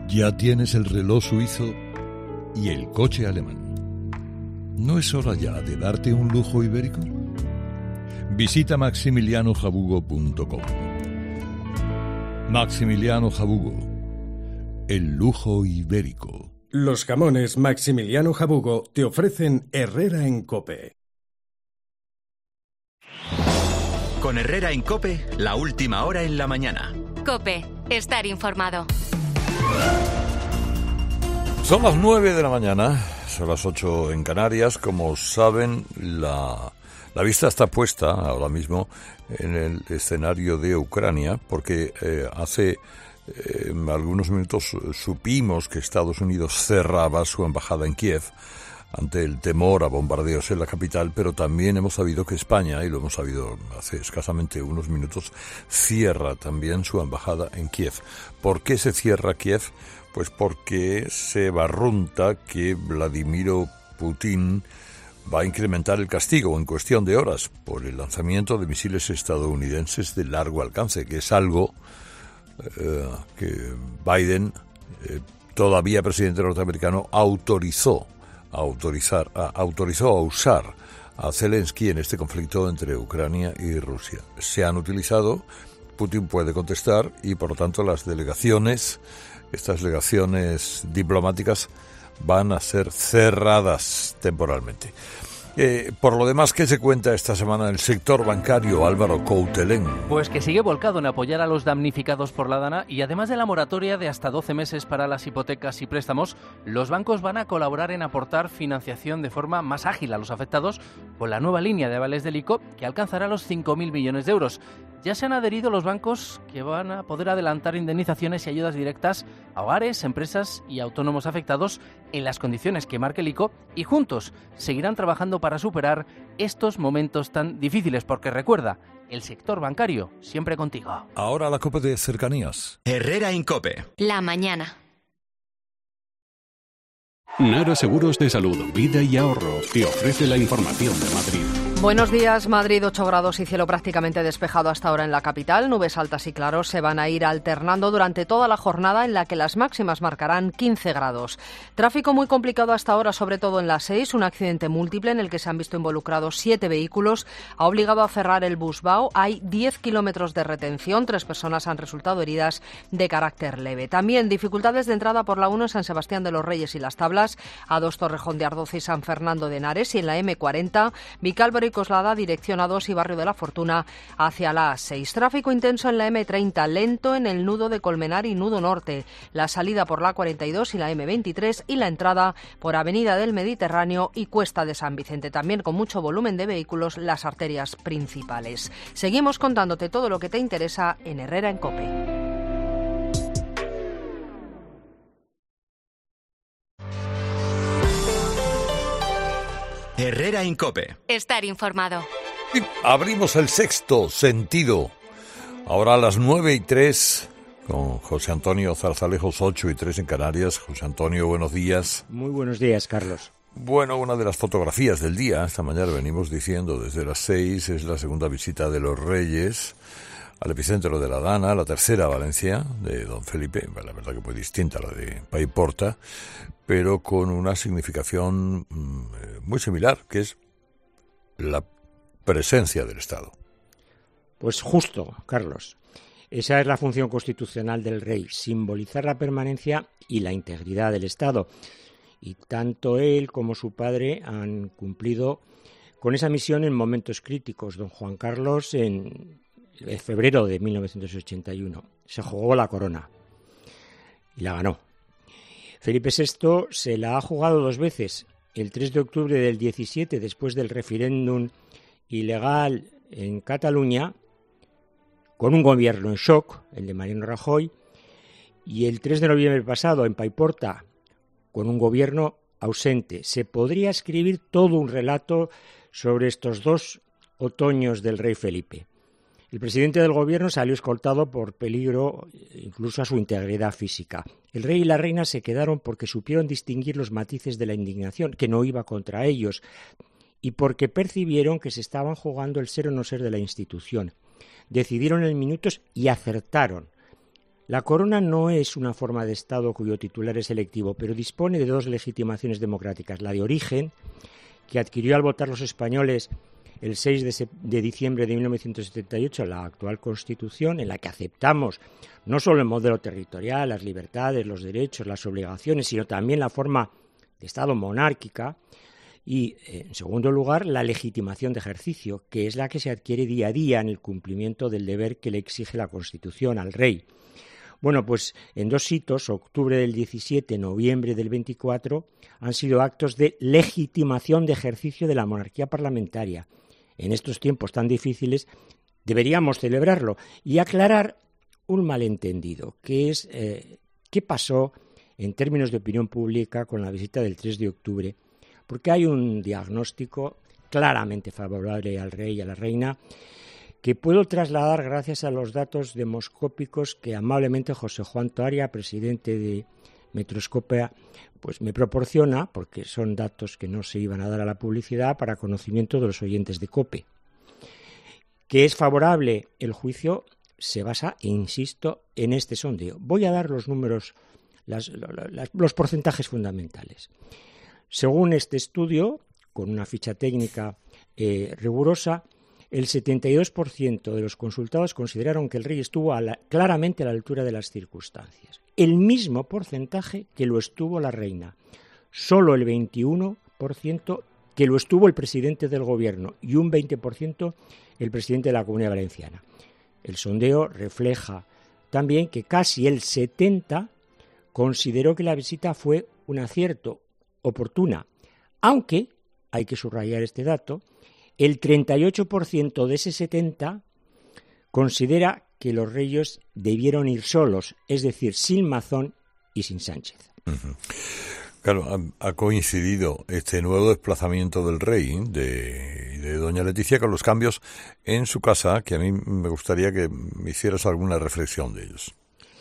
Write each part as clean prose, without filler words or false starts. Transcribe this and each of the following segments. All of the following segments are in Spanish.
Ya tienes el reloj suizo y el coche alemán. ¿No es hora ya de darte un lujo ibérico? Visita maximilianojabugo.com. Maximiliano Jabugo, el lujo ibérico. Los jamones Maximiliano Jabugo te ofrecen Herrera en COPE. Con Herrera en COPE, la última hora en la mañana. COPE, estar informado. Son las 9 de la mañana, son las 8 en Canarias. Como saben, la vista está puesta ahora mismo en el escenario de Ucrania, porque hace algunos minutos supimos que Estados Unidos cerraba su embajada en Kiev ante el temor a bombardeos en la capital, pero también hemos sabido que España, y lo hemos sabido hace escasamente unos minutos, cierra también su embajada en Kiev. ¿Por qué se cierra Kiev? Pues porque se barrunta que Vladimir Putin va a incrementar el castigo en cuestión de horas por el lanzamiento de misiles estadounidenses de largo alcance, que es algo que Biden, todavía presidente norteamericano, autorizó a usar a Zelensky en este conflicto entre Ucrania y Rusia. Se han utilizado, Putin puede contestar y por lo tanto estas delegaciones diplomáticas van a ser cerradas temporalmente. Por lo demás, ¿qué se cuenta esta semana en el sector bancario, Álvaro Coutelén? Pues que sigue volcado en apoyar a los damnificados por la DANA y además de la moratoria de hasta 12 meses para las hipotecas y préstamos, los bancos van a colaborar en aportar financiación de forma más ágil a los afectados con la nueva línea de avales del ICO que alcanzará los 5.000 millones de euros. Ya se han adherido los bancos que van a poder adelantar indemnizaciones y ayudas directas a hogares, empresas y autónomos afectados en las condiciones que marque el ICO y juntos seguirán trabajando para superar estos momentos tan difíciles, porque recuerda, el sector bancario siempre contigo. Ahora la COPE de cercanías. Herrera en COPE. La mañana. Nara Seguros de Salud, Vida y Ahorro te ofrece la información de Madrid. Buenos días, Madrid, 8 grados y cielo prácticamente despejado hasta ahora en la capital. Nubes altas y claros se van a ir alternando durante toda la jornada, en la que las máximas marcarán 15 grados. Tráfico muy complicado hasta ahora, sobre todo en la 6. Un accidente múltiple en el que se han visto involucrados 7 vehículos ha obligado a cerrar el Busbao. Hay 10 kilómetros de retención. 3 personas han resultado heridas de carácter leve. También dificultades de entrada por la 1 en San Sebastián de los Reyes y Las Tablas, A2 Torrejón de Ardoza y San Fernando de Henares, y en la M40, Vicálvaro y Coslada, dirección A2 y Barrio de la Fortuna hacia la A6. Tráfico intenso en la M30, lento en el nudo de Colmenar y nudo norte, la salida por la 42 y la M23 y la entrada por Avenida del Mediterráneo y Cuesta de San Vicente. También con mucho volumen de vehículos las arterias principales. Seguimos contándote todo lo que te interesa en Herrera en COPE. Herrera en COPE. Estar informado. Y abrimos el sexto sentido. Ahora a las 9:03 con José Antonio Zarzalejos, 8:03 en Canarias. José Antonio, buenos días. Muy buenos días, Carlos. Bueno, una de las fotografías del día, esta mañana venimos diciendo desde las 6, es la segunda visita de los Reyes al epicentro de la Dana, la tercera a Valencia de Don Felipe, la verdad que muy distinta a la de Paiporta, pero con una significación muy similar, que es la presencia del Estado. Pues justo, Carlos. Esa es la función constitucional del rey, simbolizar la permanencia y la integridad del Estado. Y tanto él como su padre han cumplido con esa misión en momentos críticos. Don Juan Carlos, en febrero de 1981, se jugó la corona y la ganó. Felipe VI se la ha jugado 2 veces, el 3 de octubre del 17, después del referéndum ilegal en Cataluña, con un gobierno en shock, el de Mariano Rajoy, y el 3 de noviembre pasado en Paiporta, con un gobierno ausente. Se podría escribir todo un relato sobre estos 2 otoños del rey Felipe. El presidente del gobierno salió escoltado por peligro incluso a su integridad física. El rey y la reina se quedaron porque supieron distinguir los matices de la indignación, que no iba contra ellos, y porque percibieron que se estaban jugando el ser o no ser de la institución. Decidieron en minutos y acertaron. La corona no es una forma de Estado cuyo titular es electivo, pero dispone de dos legitimaciones democráticas. La de origen, que adquirió al votar los españoles el 6 de diciembre de 1978, la actual Constitución, en la que aceptamos no solo el modelo territorial, las libertades, los derechos, las obligaciones, sino también la forma de Estado monárquica. Y, en segundo lugar, la legitimación de ejercicio, que es la que se adquiere día a día en el cumplimiento del deber que le exige la Constitución al rey. Bueno, pues en dos hitos, octubre del 17, noviembre del 24, han sido actos de legitimación de ejercicio de la monarquía parlamentaria. En estos tiempos tan difíciles deberíamos celebrarlo y aclarar un malentendido, que es qué pasó en términos de opinión pública con la visita del 3 de octubre, porque hay un diagnóstico claramente favorable al rey y a la reina que puedo trasladar gracias a los datos demoscópicos que amablemente José Juan Toaria, presidente de Metroscopia, pues me proporciona, porque son datos que no se iban a dar a la publicidad para conocimiento de los oyentes de COPE. Que es favorable el juicio se basa, insisto, en este sondeo. Voy a dar los números, los porcentajes fundamentales. Según este estudio, con una ficha técnica rigurosa, el 72% de los consultados consideraron que el rey estuvo claramente a la altura de las circunstancias. El mismo porcentaje que lo estuvo la reina. Solo el 21% que lo estuvo el presidente del gobierno y un 20% el presidente de la Comunidad Valenciana. El sondeo refleja también que casi el 70% consideró que la visita fue un acierto, oportuna, aunque, hay que subrayar este dato, el 38% de ese 70% considera que los reyes debieron ir solos, es decir, sin Mazón y sin Sánchez. Uh-huh. Claro, ha coincidido este nuevo desplazamiento del rey de doña Leticia con los cambios en su casa, que a mí me gustaría que me hicieras alguna reflexión de ellos.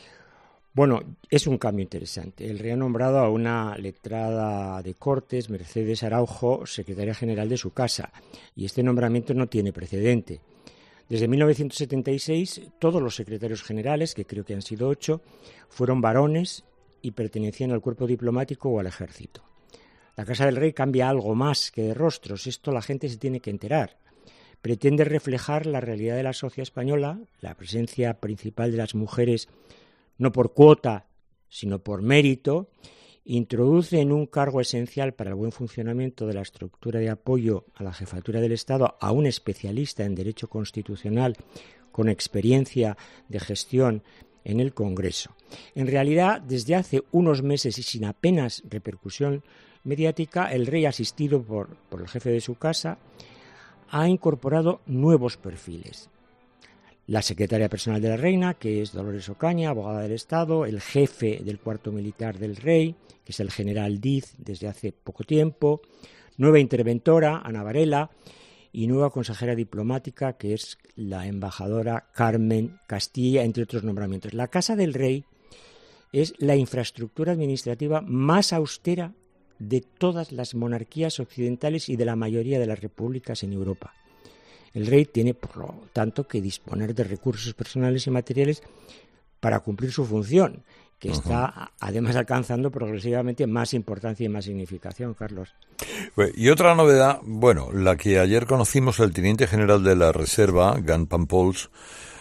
Bueno, es un cambio interesante. El rey ha nombrado a una letrada de Cortes, Mercedes Araujo, secretaria general de su casa, y este nombramiento no tiene precedente. Desde 1976, todos los secretarios generales, que creo que han sido 8, fueron varones y pertenecían al cuerpo diplomático o al ejército. La Casa del Rey cambia algo más que de rostros, esto la gente se tiene que enterar. Pretende reflejar la realidad de la sociedad española, la presencia principal de las mujeres no por cuota, sino por mérito, introduce en un cargo esencial para el buen funcionamiento de la estructura de apoyo a la jefatura del Estado a un especialista en Derecho Constitucional con experiencia de gestión en el Congreso. En realidad, desde hace unos meses y sin apenas repercusión mediática, el rey, asistido por el jefe de su casa, ha incorporado nuevos perfiles. La secretaria personal de la reina, que es Dolores Ocaña, abogada del Estado, el jefe del cuarto militar del rey, que es el general Diz desde hace poco tiempo, nueva interventora, Ana Varela, y nueva consejera diplomática, que es la embajadora Carmen Castilla, entre otros nombramientos. La Casa del Rey es la infraestructura administrativa más austera de todas las monarquías occidentales y de la mayoría de las repúblicas en Europa. El rey tiene, por lo tanto, que disponer de recursos personales y materiales para cumplir su función, que está, además, alcanzando progresivamente más importancia y más significación, Carlos. Y otra novedad, bueno, la que ayer conocimos, el teniente general de la Reserva, Jan Pampols,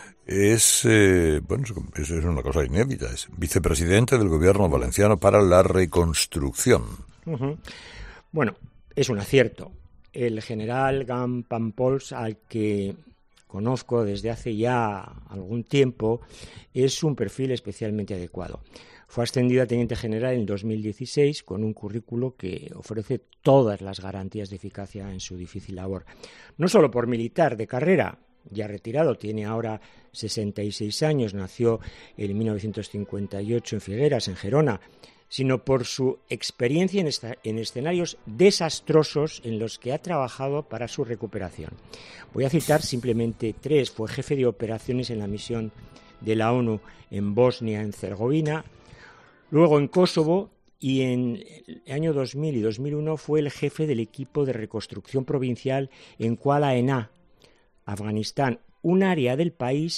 es una cosa inédita, es vicepresidente del gobierno valenciano para la reconstrucción. Bueno, es un acierto. El general Jan Pampols, al que conozco desde hace ya algún tiempo, es un perfil especialmente adecuado. Fue ascendido a teniente general en 2016 con un currículo que ofrece todas las garantías de eficacia en su difícil labor. No solo por militar de carrera, ya retirado, tiene ahora 66 años, nació en 1958 en Figueras, en Gerona, sino por su experiencia en escenarios desastrosos en los que ha trabajado para su recuperación. Voy a citar simplemente 3. Fue jefe de operaciones en la misión de la ONU en Bosnia, en Herzegovina, luego en Kosovo, y en el año 2000 y 2001 fue el jefe del equipo de reconstrucción provincial en Kuala Enah, Afganistán, un área del país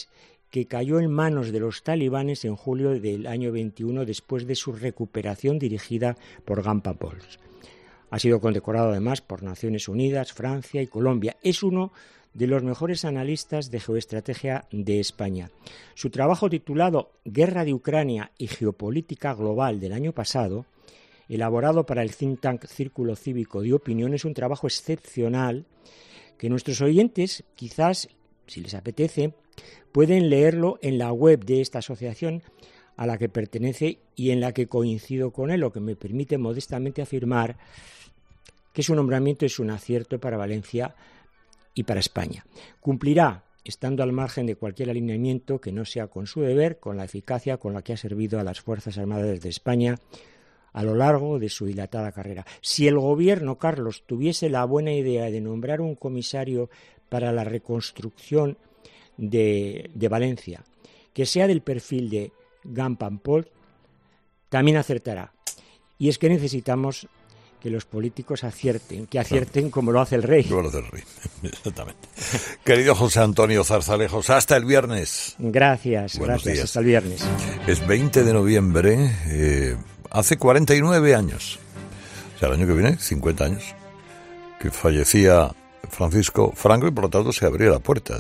que cayó en manos de los talibanes en julio del año 21 después de su recuperación dirigida por Gampan Pols. Ha sido condecorado además por Naciones Unidas, Francia y Colombia. Es uno de los mejores analistas de geoestrategia de España. Su trabajo titulado Guerra de Ucrania y Geopolítica Global del año pasado, elaborado para el think tank Círculo Cívico de Opinión, es un trabajo excepcional que nuestros oyentes, quizás, si les apetece, pueden leerlo en la web de esta asociación a la que pertenece y en la que coincido con él, lo que me permite modestamente afirmar que su nombramiento es un acierto para Valencia y para España. Cumplirá, estando al margen de cualquier alineamiento que no sea con su deber, con la eficacia con la que ha servido a las Fuerzas Armadas de España a lo largo de su dilatada carrera. Si el gobierno, Carlos, tuviese la buena idea de nombrar un comisario para la reconstrucción de Valencia, que sea del perfil de Gampan Pols, también acertará. Y es que necesitamos que los políticos acierten como lo hace el rey. Como lo hace el rey, exactamente. Querido José Antonio Zarzalejos, hasta el viernes. Gracias, días. Hasta el viernes. Es 20 de noviembre, hace 49 años, o sea, el año que viene, 50 años, que fallecía Francisco Franco y por lo tanto se abría la puerta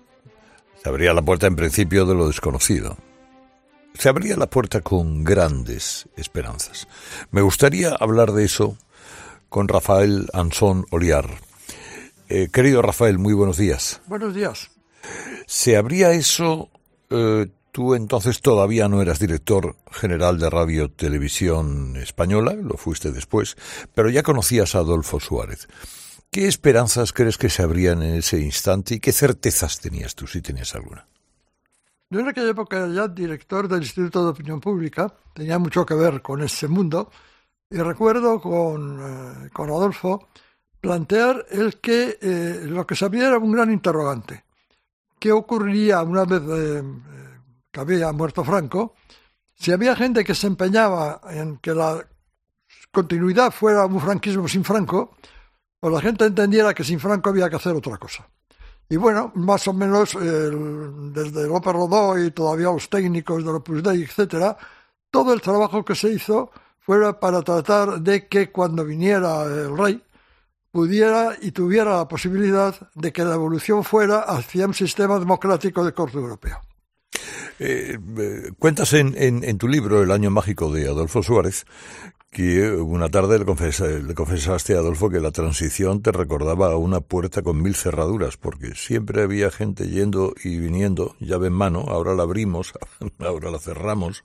en principio de lo desconocido. Se abría la puerta con grandes esperanzas. Me gustaría hablar de eso con Rafael Ansón Oliar. Querido Rafael, muy buenos días. Buenos días. ¿Se abría eso? Tú entonces todavía no eras director general de Radio Televisión Española, lo fuiste después, pero ya conocías a Adolfo Suárez. ¿Qué esperanzas crees que se abrían en ese instante y qué certezas tenías tú, si tenías alguna? Yo en aquella época era ya director del Instituto de Opinión Pública, tenía mucho que ver con ese mundo, y recuerdo con Adolfo plantear el que lo que se abría era un gran interrogante. ¿Qué ocurriría una vez que había muerto Franco? Si había gente que se empeñaba en que la continuidad fuera un franquismo sin Franco, o la gente entendiera que sin Franco había que hacer otra cosa. Y bueno, más o menos desde López Rodó y todavía los técnicos de Opus Dei, etcétera, todo el trabajo que se hizo fuera para tratar de que cuando viniera el rey pudiera y tuviera la posibilidad de que la evolución fuera hacia un sistema democrático de corte europeo. Cuentas en tu libro El año mágico de Adolfo Suárez que una tarde le confesaste a Adolfo que la transición te recordaba a una puerta con 1000 cerraduras, porque siempre había gente yendo y viniendo, llave en mano, ahora la abrimos, ahora la cerramos,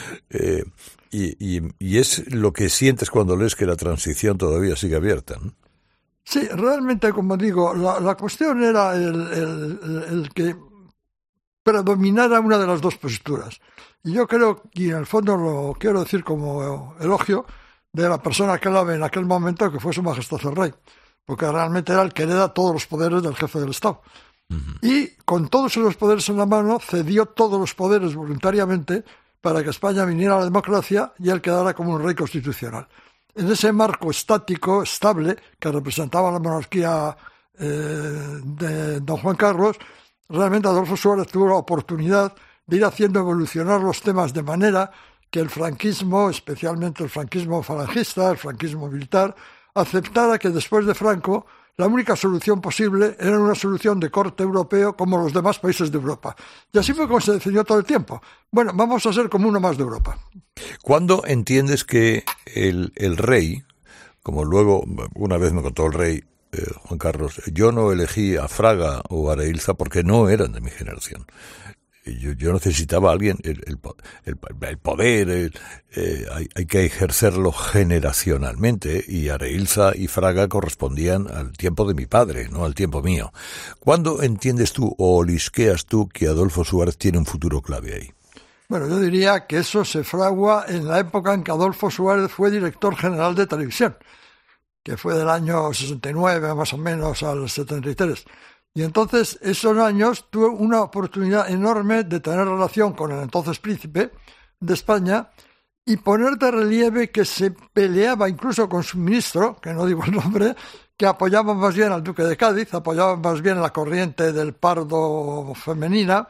y es lo que sientes cuando lees que la transición todavía sigue abierta, ¿no? Sí, realmente, como digo, la cuestión era el que predominara una de las dos posturas. Y yo creo, y en el fondo lo quiero decir como elogio, de la persona que la ve en aquel momento, que fue Su Majestad el Rey, porque realmente era el que hereda todos los poderes del jefe del Estado. Uh-huh. Y con todos esos poderes en la mano, cedió todos los poderes voluntariamente para que España viniera a la democracia y él quedara como un rey constitucional. En ese marco estático, estable, que representaba la monarquía de don Juan Carlos, realmente Adolfo Suárez tuvo la oportunidad de ir haciendo evolucionar los temas de manera que el franquismo, especialmente el franquismo falangista, el franquismo militar, aceptara que después de Franco la única solución posible era una solución de corte europeo como los demás países de Europa. Y así fue como se definió todo el tiempo. Bueno, vamos a ser como uno más de Europa. ¿Cuándo entiendes que el rey, como luego una vez me contó el rey, Juan Carlos, yo no elegí a Fraga o a Areilza porque no eran de mi generación? Yo necesitaba a alguien, el poder, hay que ejercerlo generacionalmente, y Areilza y Fraga correspondían al tiempo de mi padre, no al tiempo mío. ¿Cuándo entiendes tú o olisqueas tú que Adolfo Suárez tiene un futuro clave ahí? Bueno, yo diría que eso se fragua en la época en que Adolfo Suárez fue director general de televisión, que fue del año 69 más o menos al 73. Y entonces, esos años, tuve una oportunidad enorme de tener relación con el entonces príncipe de España y poner de relieve que se peleaba incluso con su ministro, que no digo el nombre, que apoyaba más bien al duque de Cádiz, apoyaba más bien la corriente del Pardo femenina,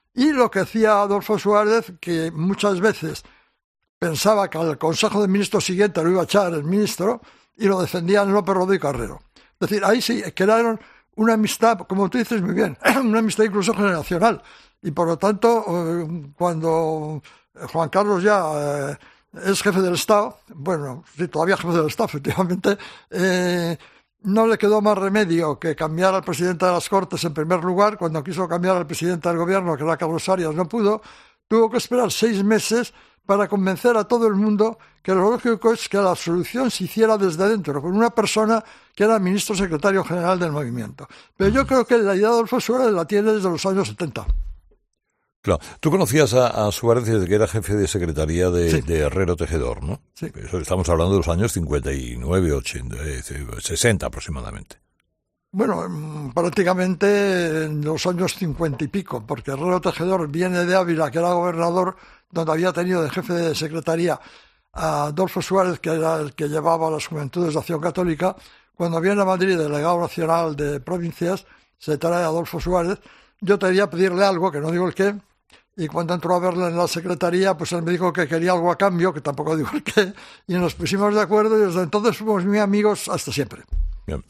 Y lo que hacía Adolfo Suárez, que muchas veces pensaba que al Consejo de Ministros siguiente lo iba a echar el ministro, y lo defendían López Rodó y Carrero. Es decir, ahí sí crearon una amistad, como tú dices muy bien, una amistad incluso generacional. Y por lo tanto, cuando Juan Carlos ya es jefe del Estado, bueno, sí, todavía jefe del Estado, efectivamente, no le quedó más remedio que cambiar al presidente de las Cortes en primer lugar. Cuando quiso cambiar al presidente del gobierno, que era Carlos Arias, no pudo. Tuvo que esperar 6 meses para convencer a todo el mundo que lo lógico es que la solución se hiciera desde dentro, con una persona que era ministro secretario general del movimiento. Pero yo creo que la idea de Adolfo Suárez la tiene desde los años 70. Claro. Tú conocías a Suárez desde que era jefe de secretaría de, Sí. de Herrero Tejedor, ¿no? Sí. Eso estamos hablando de los años 59, 80, 60 aproximadamente. Bueno, prácticamente en los años 50 y pico, porque Herrero Tejedor viene de Ávila, que era gobernador, donde había tenido de jefe de secretaría a Adolfo Suárez, que era el que llevaba las Juventudes de Acción Católica. Cuando viene a Madrid, delegado nacional de provincias, se trae a Adolfo Suárez. Yo quería pedirle algo, que no digo el qué, y cuando entró a verle en la secretaría, pues él me dijo que quería algo a cambio, que tampoco digo el qué, y nos pusimos de acuerdo y desde entonces fuimos muy amigos hasta siempre. Bien.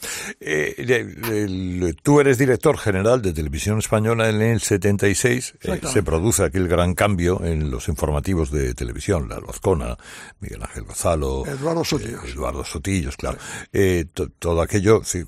Tú eres director general de Televisión Española en el 76. Se produce aquel gran cambio en los informativos de televisión. La Lozcona, Miguel Ángel Gonzalo, Eduardo Sotillos, claro. Sí. Todo aquello, sí,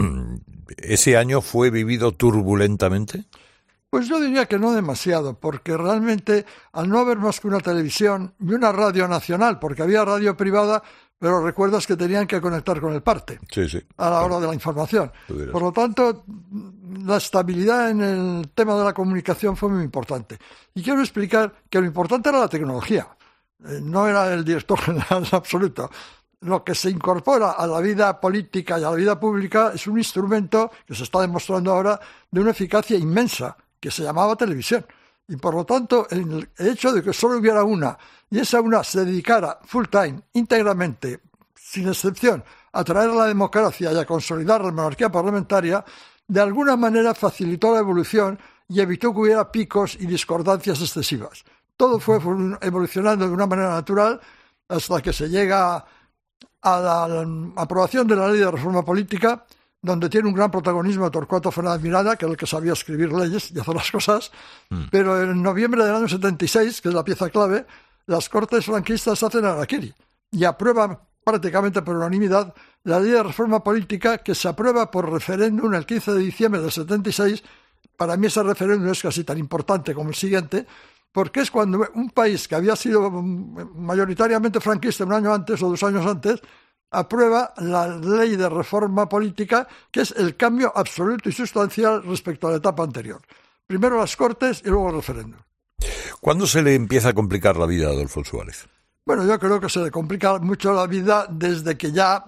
¿ese año fue vivido turbulentamente? Pues yo diría que no demasiado, porque realmente al no haber más que una televisión y una radio nacional, porque había radio privada, pero recuerdas que tenían que conectar con el parte a la hora de la información. Por lo tanto, la estabilidad en el tema de la comunicación fue muy importante. Y quiero explicar que lo importante era la tecnología, no era el director general en absoluto. Lo que se incorpora a la vida política y a la vida pública es un instrumento que se está demostrando ahora de una eficacia inmensa, que se llamaba televisión. Y por lo tanto, el hecho de que solo hubiera una, y esa una se dedicara full time, íntegramente, sin excepción, a traer la democracia y a consolidar la monarquía parlamentaria, de alguna manera facilitó la evolución y evitó que hubiera picos y discordancias excesivas. Todo fue evolucionando de una manera natural hasta que se llega a la aprobación de la ley de reforma política, donde tiene un gran protagonismo Torcuato Fernández Miranda, que era el que sabía escribir leyes y hacer las cosas, pero en noviembre del año 76, que es la pieza clave, las Cortes franquistas hacen harakiri y aprueban prácticamente por unanimidad la ley de reforma política, que se aprueba por referéndum el 15 de diciembre del 76. Para mí ese referéndum es casi tan importante como el siguiente, porque es cuando un país que había sido mayoritariamente franquista un año antes o 2 años antes, aprueba la ley de reforma política, que es el cambio absoluto y sustancial respecto a la etapa anterior. Primero las Cortes y luego el referéndum. ¿Cuándo se le empieza a complicar la vida a Adolfo Suárez? Bueno, yo creo que se le complica mucho la vida desde que ya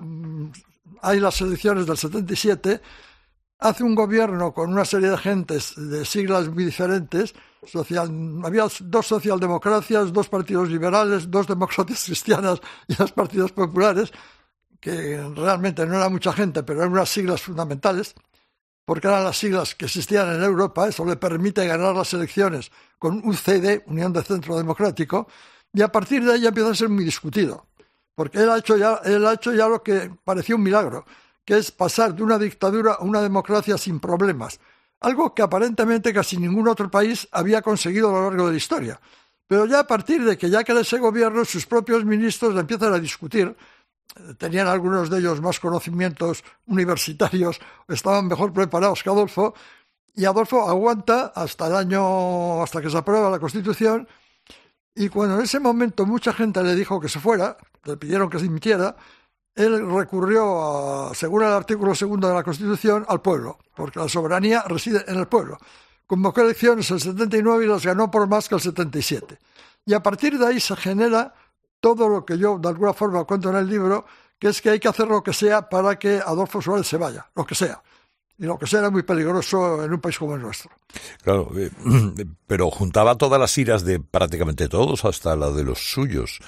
hay las elecciones del 77, hace un gobierno con una serie de gentes de siglas muy diferentes. Había 2 socialdemocracias, 2 partidos liberales, 2 democracias cristianas y 2 partidos populares, que realmente no era mucha gente, pero eran unas siglas fundamentales, porque eran las siglas que existían en Europa. Eso le permite ganar las elecciones con UCD, Unión de Centro Democrático, y a partir de ahí ya empieza a ser muy discutido, porque él ha hecho ya lo que parecía un milagro, que es pasar de una dictadura a una democracia sin problemas, algo que aparentemente casi ningún otro país había conseguido a lo largo de la historia. Pero ya a partir de que ya queda ese gobierno, sus propios ministros empiezan a discutir. Tenían algunos de ellos más conocimientos universitarios, estaban mejor preparados que Adolfo, y Adolfo aguanta hasta que se aprueba la Constitución. Y cuando en ese momento mucha gente le dijo que se fuera, le pidieron que se dimitiera, él recurrió, según el artículo 2 de la Constitución, al pueblo, porque la soberanía reside en el pueblo. Convocó elecciones el 79 y las ganó por más que el 77. Y a partir de ahí se genera todo lo que yo de alguna forma cuento en el libro, que es que hay que hacer lo que sea para que Adolfo Suárez se vaya, lo que sea. Y lo que sea era muy peligroso en un país como el nuestro. Claro, pero juntaba todas las iras de prácticamente todos, hasta la de los suyos.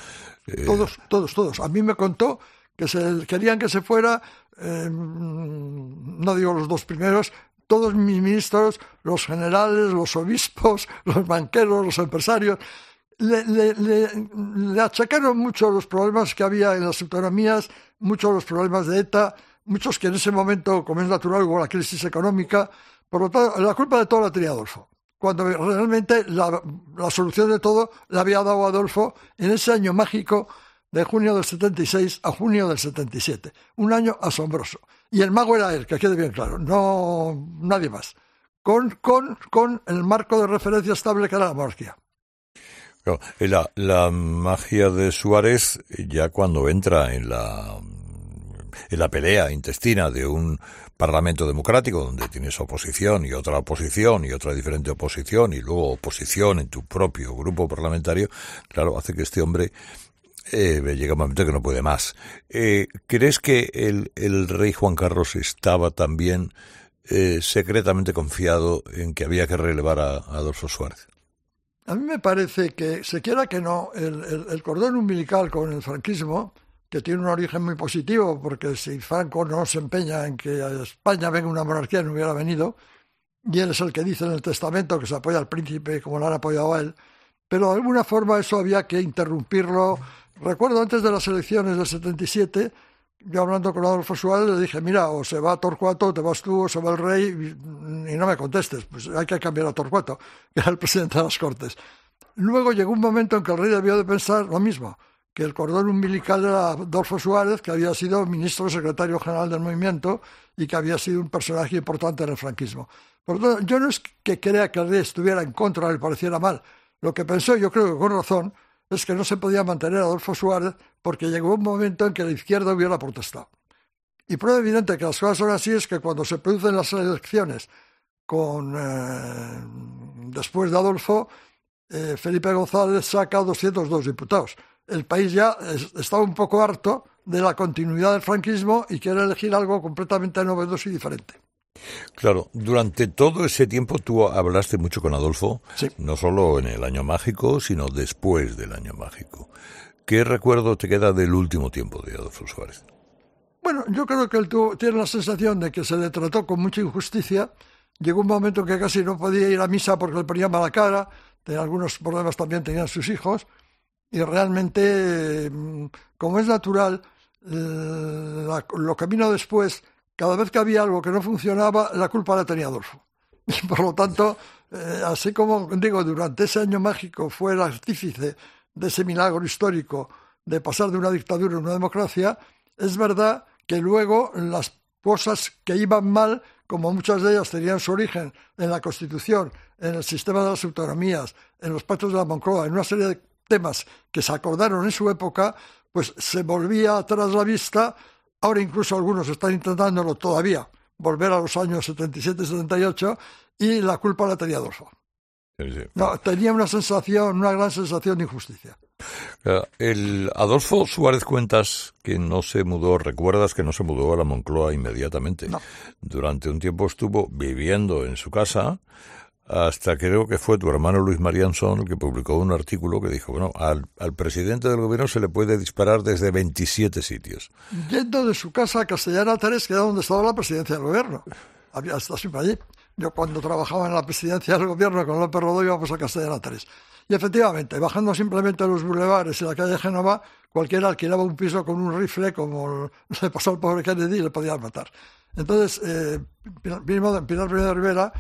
Todos. A mí me contó que querían que se fuera, no digo los 2 primeros, todos mis ministros, los generales, los obispos, los banqueros, los empresarios, le achacaron mucho los problemas que había en las autonomías, muchos los problemas de ETA, muchos que en ese momento, como es natural, hubo la crisis económica. Por lo tanto, la culpa de todo la tenía Adolfo, cuando realmente la solución de todo la había dado Adolfo en ese año mágico de junio del 76 a junio del 77. Un año asombroso. Y el mago era él, que quede bien claro, no nadie más. Con el marco de referencia estable que era la monarquía. La magia de Suárez, ya cuando entra en la pelea intestina de un parlamento democrático, donde tienes oposición y otra diferente oposición, y luego oposición en tu propio grupo parlamentario, claro, hace que este hombre llega un momento que no puede más. ¿Crees que el rey Juan Carlos estaba también secretamente confiado en que había que relevar a Adolfo Suárez? A mí me parece que, se quiera que no, el cordón umbilical con el franquismo, que tiene un origen muy positivo, porque si Franco no se empeña en que a España venga una monarquía, no hubiera venido, y él es el que dice en el testamento que se apoya al príncipe como lo han apoyado a él, pero de alguna forma eso había que interrumpirlo. Recuerdo antes de las elecciones del 77, yo hablando con Adolfo Suárez le dije, mira, o se va Torcuato, o te vas tú, o se va el rey, y no me contestes, pues hay que cambiar a Torcuato, que era el presidente de las Cortes. Luego llegó un momento en que el rey debió de pensar lo mismo, que el cordón umbilical era Adolfo Suárez, que había sido ministro secretario general del movimiento y que había sido un personaje importante en el franquismo. Por lo tanto, yo no es que crea que el rey estuviera en contra o le pareciera mal. Lo que pensó, yo creo que con razón, es que no se podía mantener a Adolfo Suárez porque llegó un momento en que la izquierda hubiera protestado. Y prueba evidente que las cosas son así es que cuando se producen las elecciones después de Adolfo, Felipe González saca 202 diputados. El país ya estaba un poco harto de la continuidad del franquismo y quiere elegir algo completamente novedoso y diferente. Claro, durante todo ese tiempo tú hablaste mucho con Adolfo, sí. No solo en el año mágico, sino después del año mágico. ¿Qué recuerdo te queda del último tiempo de Adolfo Suárez? Bueno, yo creo que él tiene la sensación de que se le trató con mucha injusticia. Llegó un momento en que casi no podía ir a misa porque le ponía mala cara, algunos problemas también tenían sus hijos, y realmente, como es natural, lo que vino después, cada vez que había algo que no funcionaba, la culpa la tenía Adolfo. Y por lo tanto, así como digo, durante ese año mágico fue el artífice de ese milagro histórico de pasar de una dictadura a una democracia, es verdad que luego las cosas que iban mal, como muchas de ellas tenían su origen en la Constitución, en el sistema de las autonomías, en los pactos de la Moncloa, en una serie de temas que se acordaron en su época, pues se volvía atrás la vista. Ahora incluso algunos están intentándolo todavía, volver a los años 77-78, y la culpa la tenía Adolfo. Sí. No, tenía una gran sensación de injusticia. El Adolfo Suárez cuentas que no se mudó, recuerdas que no se mudó a la Moncloa inmediatamente. No. Durante un tiempo estuvo viviendo en su casa, hasta creo que fue tu hermano Luis Marianson el que publicó un artículo que dijo, bueno, al presidente del gobierno se le puede disparar desde 27 sitios. Yendo de su casa a Castellana 3, que era donde estaba la presidencia del gobierno. Había estado siempre allí. Yo cuando trabajaba en la presidencia del gobierno con López Rodó íbamos a Castellana 3. Y efectivamente, bajando simplemente los bulevares y la calle Génova, cualquiera alquilaba un piso con un rifle, como le pasó al pobre Kennedy, y le podían matar. Entonces, Pilar de Rivera,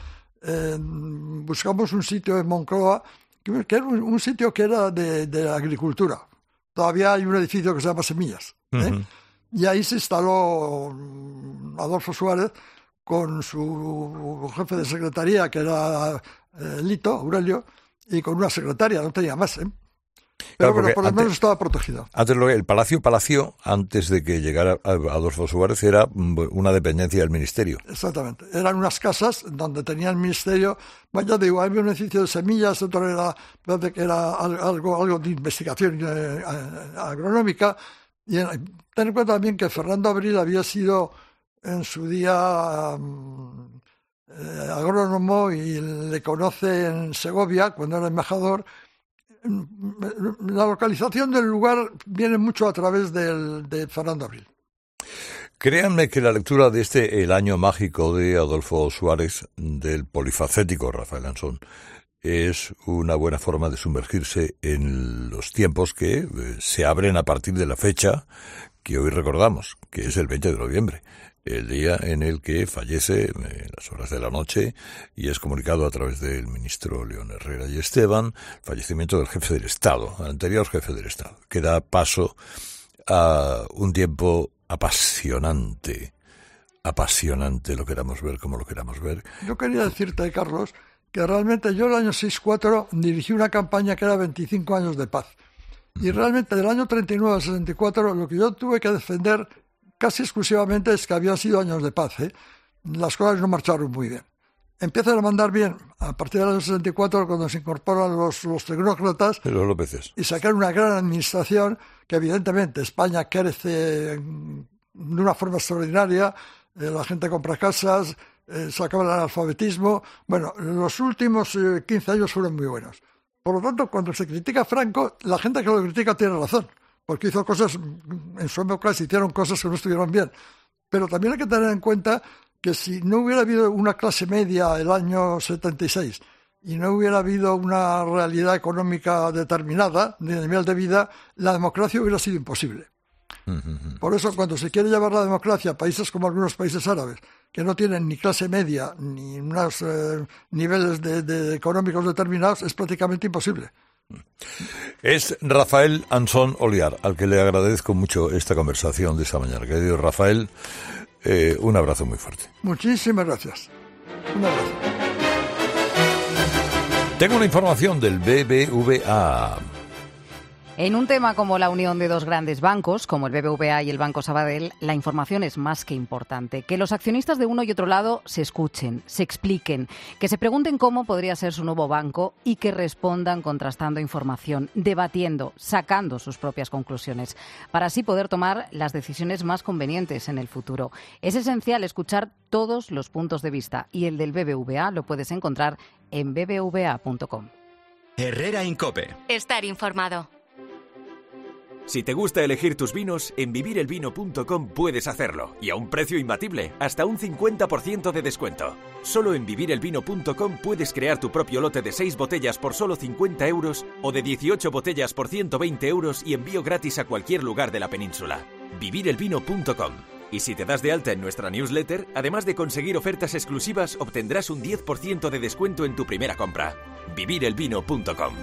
buscamos un sitio en Moncloa, que era un sitio que era de agricultura. Todavía hay un edificio que se llama Semillas. Uh-huh. Y ahí se instaló Adolfo Suárez con su jefe de secretaría, que era Lito, Aurelio, y con una secretaria, no tenía más, Pero claro, bueno, por lo menos estaba protegido. Antes el Palacio, antes de que llegara Adolfo Suárez, era una dependencia del ministerio. Exactamente. Eran unas casas donde tenía el ministerio. Bueno, ya digo, había un edificio de Semillas, otro era algo de investigación agronómica. Y ten en cuenta también que Fernando Abril había sido en su día agrónomo y le conoce en Segovia cuando era embajador. La localización del lugar viene mucho a través de Fernando Abril. Créanme que la lectura de El año mágico de Adolfo Suárez, del polifacético Rafael Ansón, es una buena forma de sumergirse en los tiempos que se abren a partir de la fecha que hoy recordamos, que es el 20 de noviembre, el día en el que fallece en las horas de la noche y es comunicado a través del ministro León Herrera y Esteban el fallecimiento del jefe del Estado, el anterior jefe del Estado, que da paso a un tiempo apasionante, lo queramos ver como lo queramos ver. Yo quería decirte, Carlos, que realmente yo el año 64 dirigí una campaña que era 25 años de paz. Y realmente del año 39 al 64 lo que yo tuve que defender casi exclusivamente es que habían sido años de paz. Las cosas no marcharon muy bien. Empiezan a mandar bien a partir del año 64 cuando se incorporan los tecnócratas y sacar una gran administración que evidentemente España crece de una forma extraordinaria, la gente compra casas, se acaba el analfabetismo. Bueno, los últimos 15 años fueron muy buenos. Por lo tanto, cuando se critica a Franco, la gente que lo critica tiene razón, porque hizo cosas, en su época se hicieron cosas que no estuvieron bien. Pero también hay que tener en cuenta que si no hubiera habido una clase media el año 76 y no hubiera habido una realidad económica determinada, ni de nivel de vida, la democracia hubiera sido imposible. Por eso, cuando se quiere llevar la democracia a países como algunos países árabes, que no tienen ni clase media ni unos niveles de económicos determinados, es prácticamente imposible. Es Rafael Ansón Oliar, al que le agradezco mucho esta conversación de esta mañana. Querido Rafael, un abrazo muy fuerte. Muchísimas gracias. Un abrazo. Tengo una información del BBVA. En un tema como la unión de dos grandes bancos, como el BBVA y el Banco Sabadell, la información es más que importante. Que los accionistas de uno y otro lado se escuchen, se expliquen, que se pregunten cómo podría ser su nuevo banco y que respondan contrastando información, debatiendo, sacando sus propias conclusiones, para así poder tomar las decisiones más convenientes en el futuro. Es esencial escuchar todos los puntos de vista y el del BBVA lo puedes encontrar en bbva.com. Herrera en COPE. Estar informado. Si te gusta elegir tus vinos, en vivirelvino.com puedes hacerlo. Y a un precio imbatible, hasta un 50% de descuento. Solo en vivirelvino.com puedes crear tu propio lote de 6 botellas por solo 50 euros o de 18 botellas por 120 euros y envío gratis a cualquier lugar de la península. Vivirelvino.com. Y si te das de alta en nuestra newsletter, además de conseguir ofertas exclusivas, obtendrás un 10% de descuento en tu primera compra. Vivirelvino.com.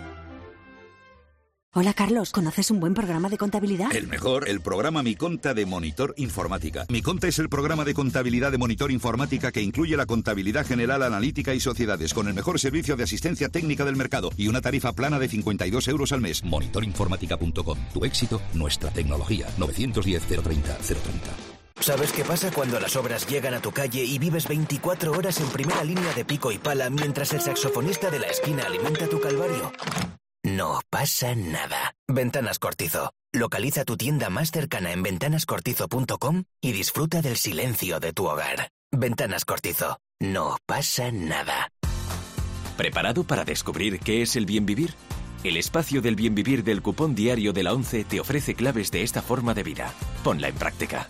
Hola Carlos, ¿conoces un buen programa de contabilidad? El mejor, el programa Mi Conta de Monitor Informática. Mi Conta es el programa de contabilidad de Monitor Informática que incluye la contabilidad general, analítica y sociedades, con el mejor servicio de asistencia técnica del mercado y una tarifa plana de 52 euros al mes. Monitorinformática.com. Tu éxito, nuestra tecnología. 910 030 030. ¿Sabes qué pasa cuando las obras llegan a tu calle y vives 24 horas en primera línea de pico y pala mientras el saxofonista de la esquina alimenta tu calvario? No pasa nada. Ventanas Cortizo. Localiza tu tienda más cercana en ventanascortizo.com y disfruta del silencio de tu hogar. Ventanas Cortizo. No pasa nada. ¿Preparado para descubrir qué es el bien vivir? El espacio del bien vivir del cupón diario de la ONCE te ofrece claves de esta forma de vida. Ponla en práctica.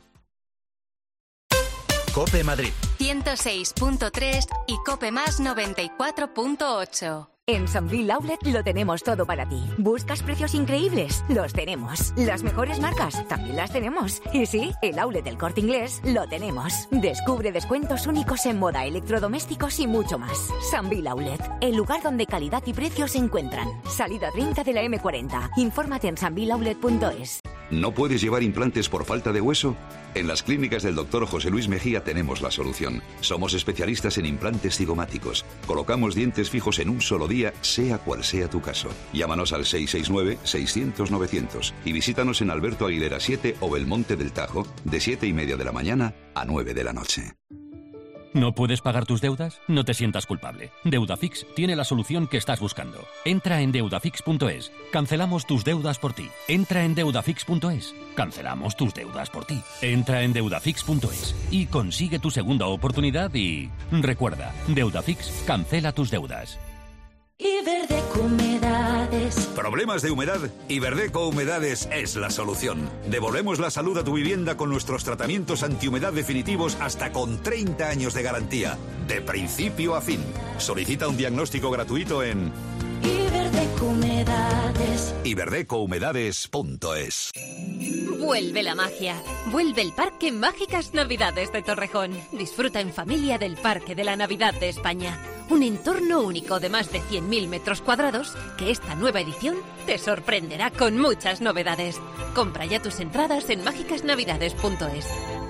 COPE Madrid 106.3 y COPE Más 94.8. En Sambil Outlet lo tenemos todo para ti. ¿Buscas precios increíbles? Los tenemos. ¿Las mejores marcas? También las tenemos. Y sí, el outlet del Corte Inglés lo tenemos. Descubre descuentos únicos en moda, electrodomésticos y mucho más. Sambil Outlet, el lugar donde calidad y precio se encuentran. Salida 30 de la M40. Infórmate en sambiloutlet.es. ¿No puedes llevar implantes por falta de hueso? En las clínicas del Dr. José Luis Mejía tenemos la solución. Somos especialistas en implantes cigomáticos. Colocamos dientes fijos en un solo día, sea cual sea tu caso. Llámanos al 669-600-900 y visítanos en Alberto Aguilera 7 o Belmonte del Tajo, de 7:30 de la mañana a 9 de la noche. ¿No puedes pagar tus deudas? No te sientas culpable. Deudafix tiene la solución que estás buscando. Entra en deudafix.es. Cancelamos tus deudas por ti. Entra en deudafix.es. Cancelamos tus deudas por ti. Entra en deudafix.es y consigue tu segunda oportunidad y... Recuerda, Deudafix cancela tus deudas. Iberdeco Humedades. ¿Problemas de humedad? Iberdeco Humedades es la solución. Devolvemos la salud a tu vivienda con nuestros tratamientos antihumedad definitivos hasta con 30 años de garantía, de principio a fin. Solicita un diagnóstico gratuito en Iberdeco Humedades. iberdecohumedades.es. Vuelve la magia. Vuelve el Parque Mágicas Navidades de Torrejón. Disfruta en familia del Parque de la Navidad de España. Un entorno único de más de 100.000 metros cuadrados que esta nueva edición te sorprenderá con muchas novedades. Compra ya tus entradas en mágicasnavidades.es.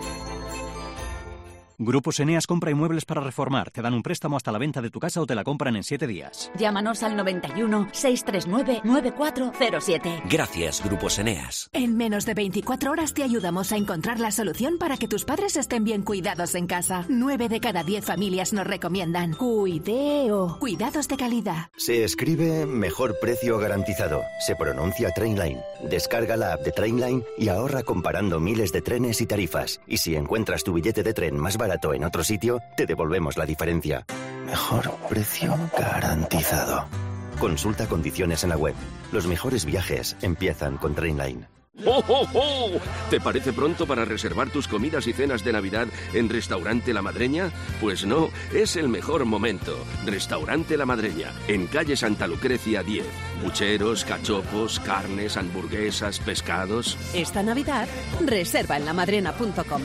Grupos Eneas compra inmuebles para reformar. Te dan un préstamo hasta la venta de tu casa o te la compran en 7 días. Llámanos al 91 639 9407. Gracias, Grupos Eneas. En menos de 24 horas te ayudamos a encontrar la solución para que tus padres estén bien cuidados en casa. 9 de cada 10 familias nos recomiendan Cuideo. Cuidados de calidad. Se escribe mejor precio garantizado. Se pronuncia Trainline. Descarga la app de Trainline y ahorra comparando miles de trenes y tarifas. Y si encuentras tu billete de tren más barato en otro sitio, te devolvemos la diferencia. Mejor precio garantizado. Consulta condiciones en la web. Los mejores viajes empiezan con Trainline. ¡Oh, oh, oh! ¿Te parece pronto para reservar tus comidas y cenas de Navidad en Restaurante La Madreña? Pues no, es el mejor momento. Restaurante La Madreña, en calle Santa Lucrecia 10. Pucheros, cachopos, carnes, hamburguesas, pescados. Esta Navidad, reserva en lamadrena.com.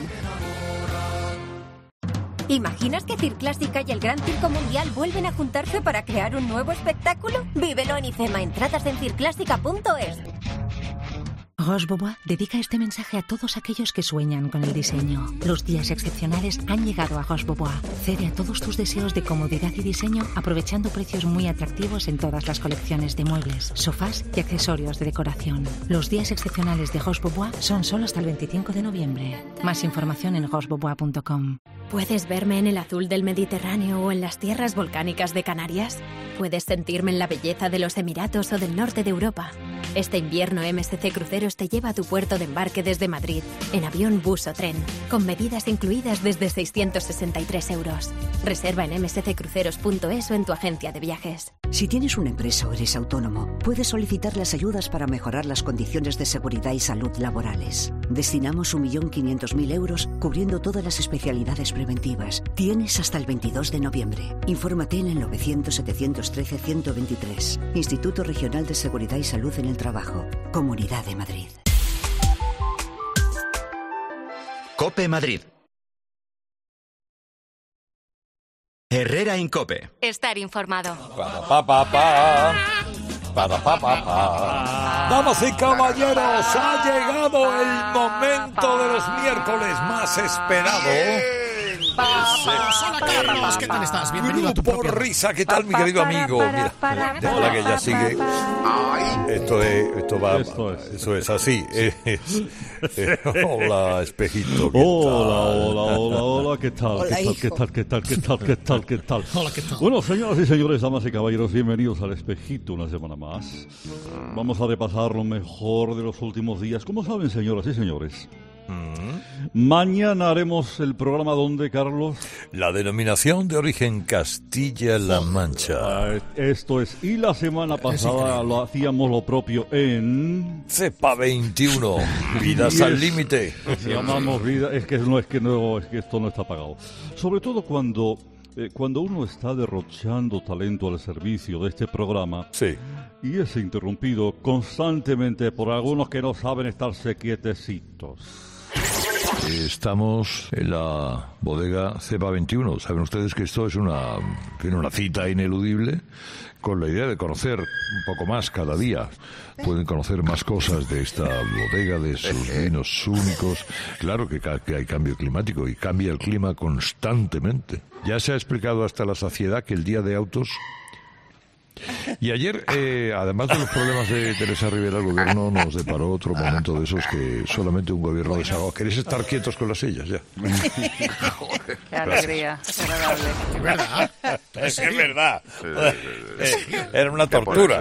¿Imaginas que Circlásica y el Gran Circo Mundial vuelven a juntarse para crear un nuevo espectáculo? Vívelo en IFEMA, entradas en circlásica.es. Roche Bobois dedica este mensaje a todos aquellos que sueñan con el diseño. Los días excepcionales han llegado a Roche Bobois. Cede a todos tus deseos de comodidad y diseño aprovechando precios muy atractivos en todas las colecciones de muebles, sofás y accesorios de decoración. Los días excepcionales de Roche Bobois son solo hasta el 25 de noviembre. Más información en rochebobois.com. ¿Puedes verme en el azul del Mediterráneo o en las tierras volcánicas de Canarias? ¿Puedes sentirme en la belleza de los Emiratos o del norte de Europa? Este invierno MSC Cruceros te lleva a tu puerto de embarque desde Madrid, en avión, bus o tren, con medidas incluidas desde 663 euros. Reserva en msccruceros.es o en tu agencia de viajes. Si tienes una empresa o eres autónomo, puedes solicitar las ayudas para mejorar las condiciones de seguridad y salud laborales. Destinamos 1.500.000 euros cubriendo todas las especialidades preventivas. Tienes hasta el 22 de noviembre. Infórmate en el 900-713-123. Instituto Regional de Seguridad y Salud en el Trabajo. Comunidad de Madrid. COPE Madrid. Herrera en COPE. Estar informado. Damas y caballeros, ha llegado el momento de los miércoles más esperado. Hola, Carlos, ¿qué tal estás? Bienvenido a tu Grupo Risa, ¿qué tal, mi querido amigo? Mira, hola, que ya sigue. Esto es así. Hola, espejito. Hola, ¿qué tal? Hola, ¿Qué tal? Hola, ¿qué tal? Bueno, señoras y señores, damas y caballeros, bienvenidos al espejito una semana más. Vamos a repasar lo mejor de los últimos días. Como saben, señoras y señores, mañana haremos el programa donde, Carlos. La denominación de origen Castilla-La Mancha. Esto es. Y la semana pasada lo hacíamos lo propio en Cepa 21. Vidas al límite. Llamamos vida. Es que esto no está pagado. Sobre todo cuando uno está derrochando talento al servicio de este programa. Sí. Y es interrumpido constantemente por algunos que no saben estarse quietecitos. Estamos en la bodega Cepa 21. Saben ustedes que esto es una cita ineludible con la idea de conocer un poco más cada día. Pueden conocer más cosas de esta bodega, de sus vinos únicos. Claro que hay cambio climático y cambia el clima constantemente. Ya se ha explicado hasta la saciedad que el día de autos... Y ayer, además de los problemas de Teresa Rivera, el gobierno nos deparó otro momento de esos que solamente un gobierno desahogó. ¿Queréis estar quietos con las sillas? Ya. Qué alegría, qué agradable. Es verdad. Es verdad. Era una tortura.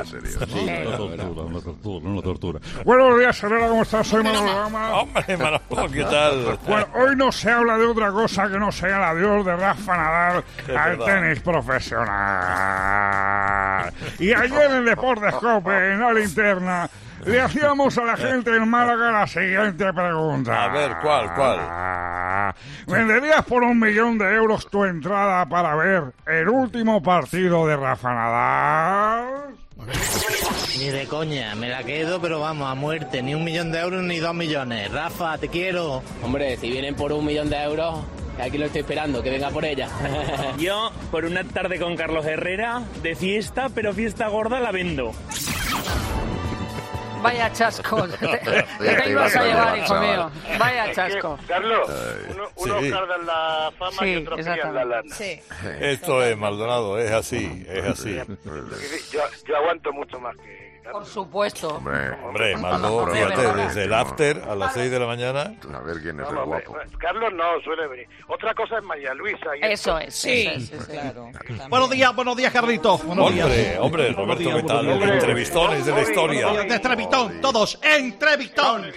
Una tortura. Buenos días, Herrera, ¿cómo estás? Soy Manolo Gama. Hombre, Manolo, ¿qué tal? Bueno, hoy no se habla de otra cosa que no sea el adiós de Rafa Nadal al tenis profesional. Y ayer en Deportes Cope, en la linterna, le hacíamos a la gente en Málaga la siguiente pregunta. A ver, ¿cuál? ¿Venderías por 1 millón de euros tu entrada para ver el último partido de Rafa Nadal? Ni de coña, me la quedo, pero vamos, a muerte. Ni 1 millón de euros ni 2 millones. Rafa, te quiero. Hombre, si vienen por 1 millón de euros, aquí lo estoy esperando, que venga por ella. Yo, por una tarde con Carlos Herrera, de fiesta, pero fiesta gorda la vendo. Vaya chasco. Te ibas a llevar, hijo mío. Vaya chasco. Carlos, uno carga en la fama y otro cría en la lana. Sí. Esto es, Maldonado, es así. Yo aguanto mucho más que... Por supuesto. Hombre, Maldo, fíjate, desde el after a las 6 de la mañana. A ver quién es el guapo. Carlos no suele venir. Otra cosa es María Luisa. Y eso es, sí. Claro. Buenos días, Carlitos. Hombre, Roberto, ¿qué tal? El entrevistones de la historia. De Entrevistón, todos, Entrevistón.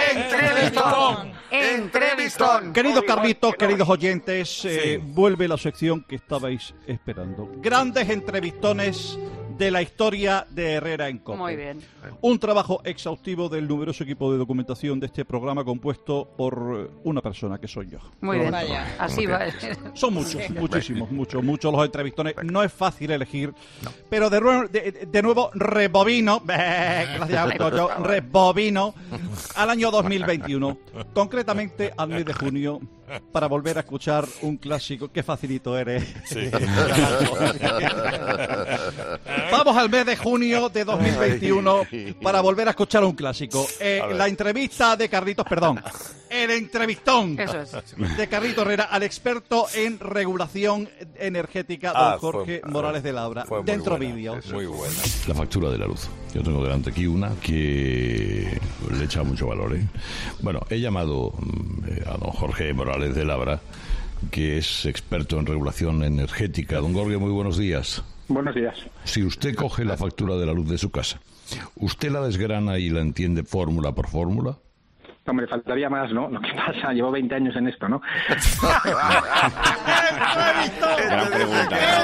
Queridos Carlitos, queridos oyentes, vuelve la sección que estabais esperando. Grandes entrevistones de la historia de Herrera en Cope. Muy bien. Un trabajo exhaustivo del numeroso equipo de documentación de este programa compuesto por una persona, que soy yo. Muy bien. Vaya. Así va. Son muchos los entrevistones. No es fácil elegir, pero de nuevo rebobino, gracias yo, rebobino al año 2021, concretamente al mes de junio, para volver a escuchar un clásico. Qué facilito eres. Sí. Vamos al mes de junio de 2021 para volver a escuchar un clásico. La entrevista de Carlitos, el entrevistón de Carlitos Herrera al experto en regulación energética, don Jorge Morales de Labra. Dentro vídeo. Muy buena. La factura de la luz. Yo tengo delante aquí una que le echa mucho valor. Bueno, he llamado a don Jorge Morales de Labra, que es experto en regulación energética. Don Jorge, muy buenos días. Buenos días. Si usted coge la factura de la luz de su casa, ¿usted la desgrana y la entiende fórmula por fórmula? Hombre, faltaría más, ¿no? Lo que pasa, llevo 20 años en esto, ¿no? Gran pregunta.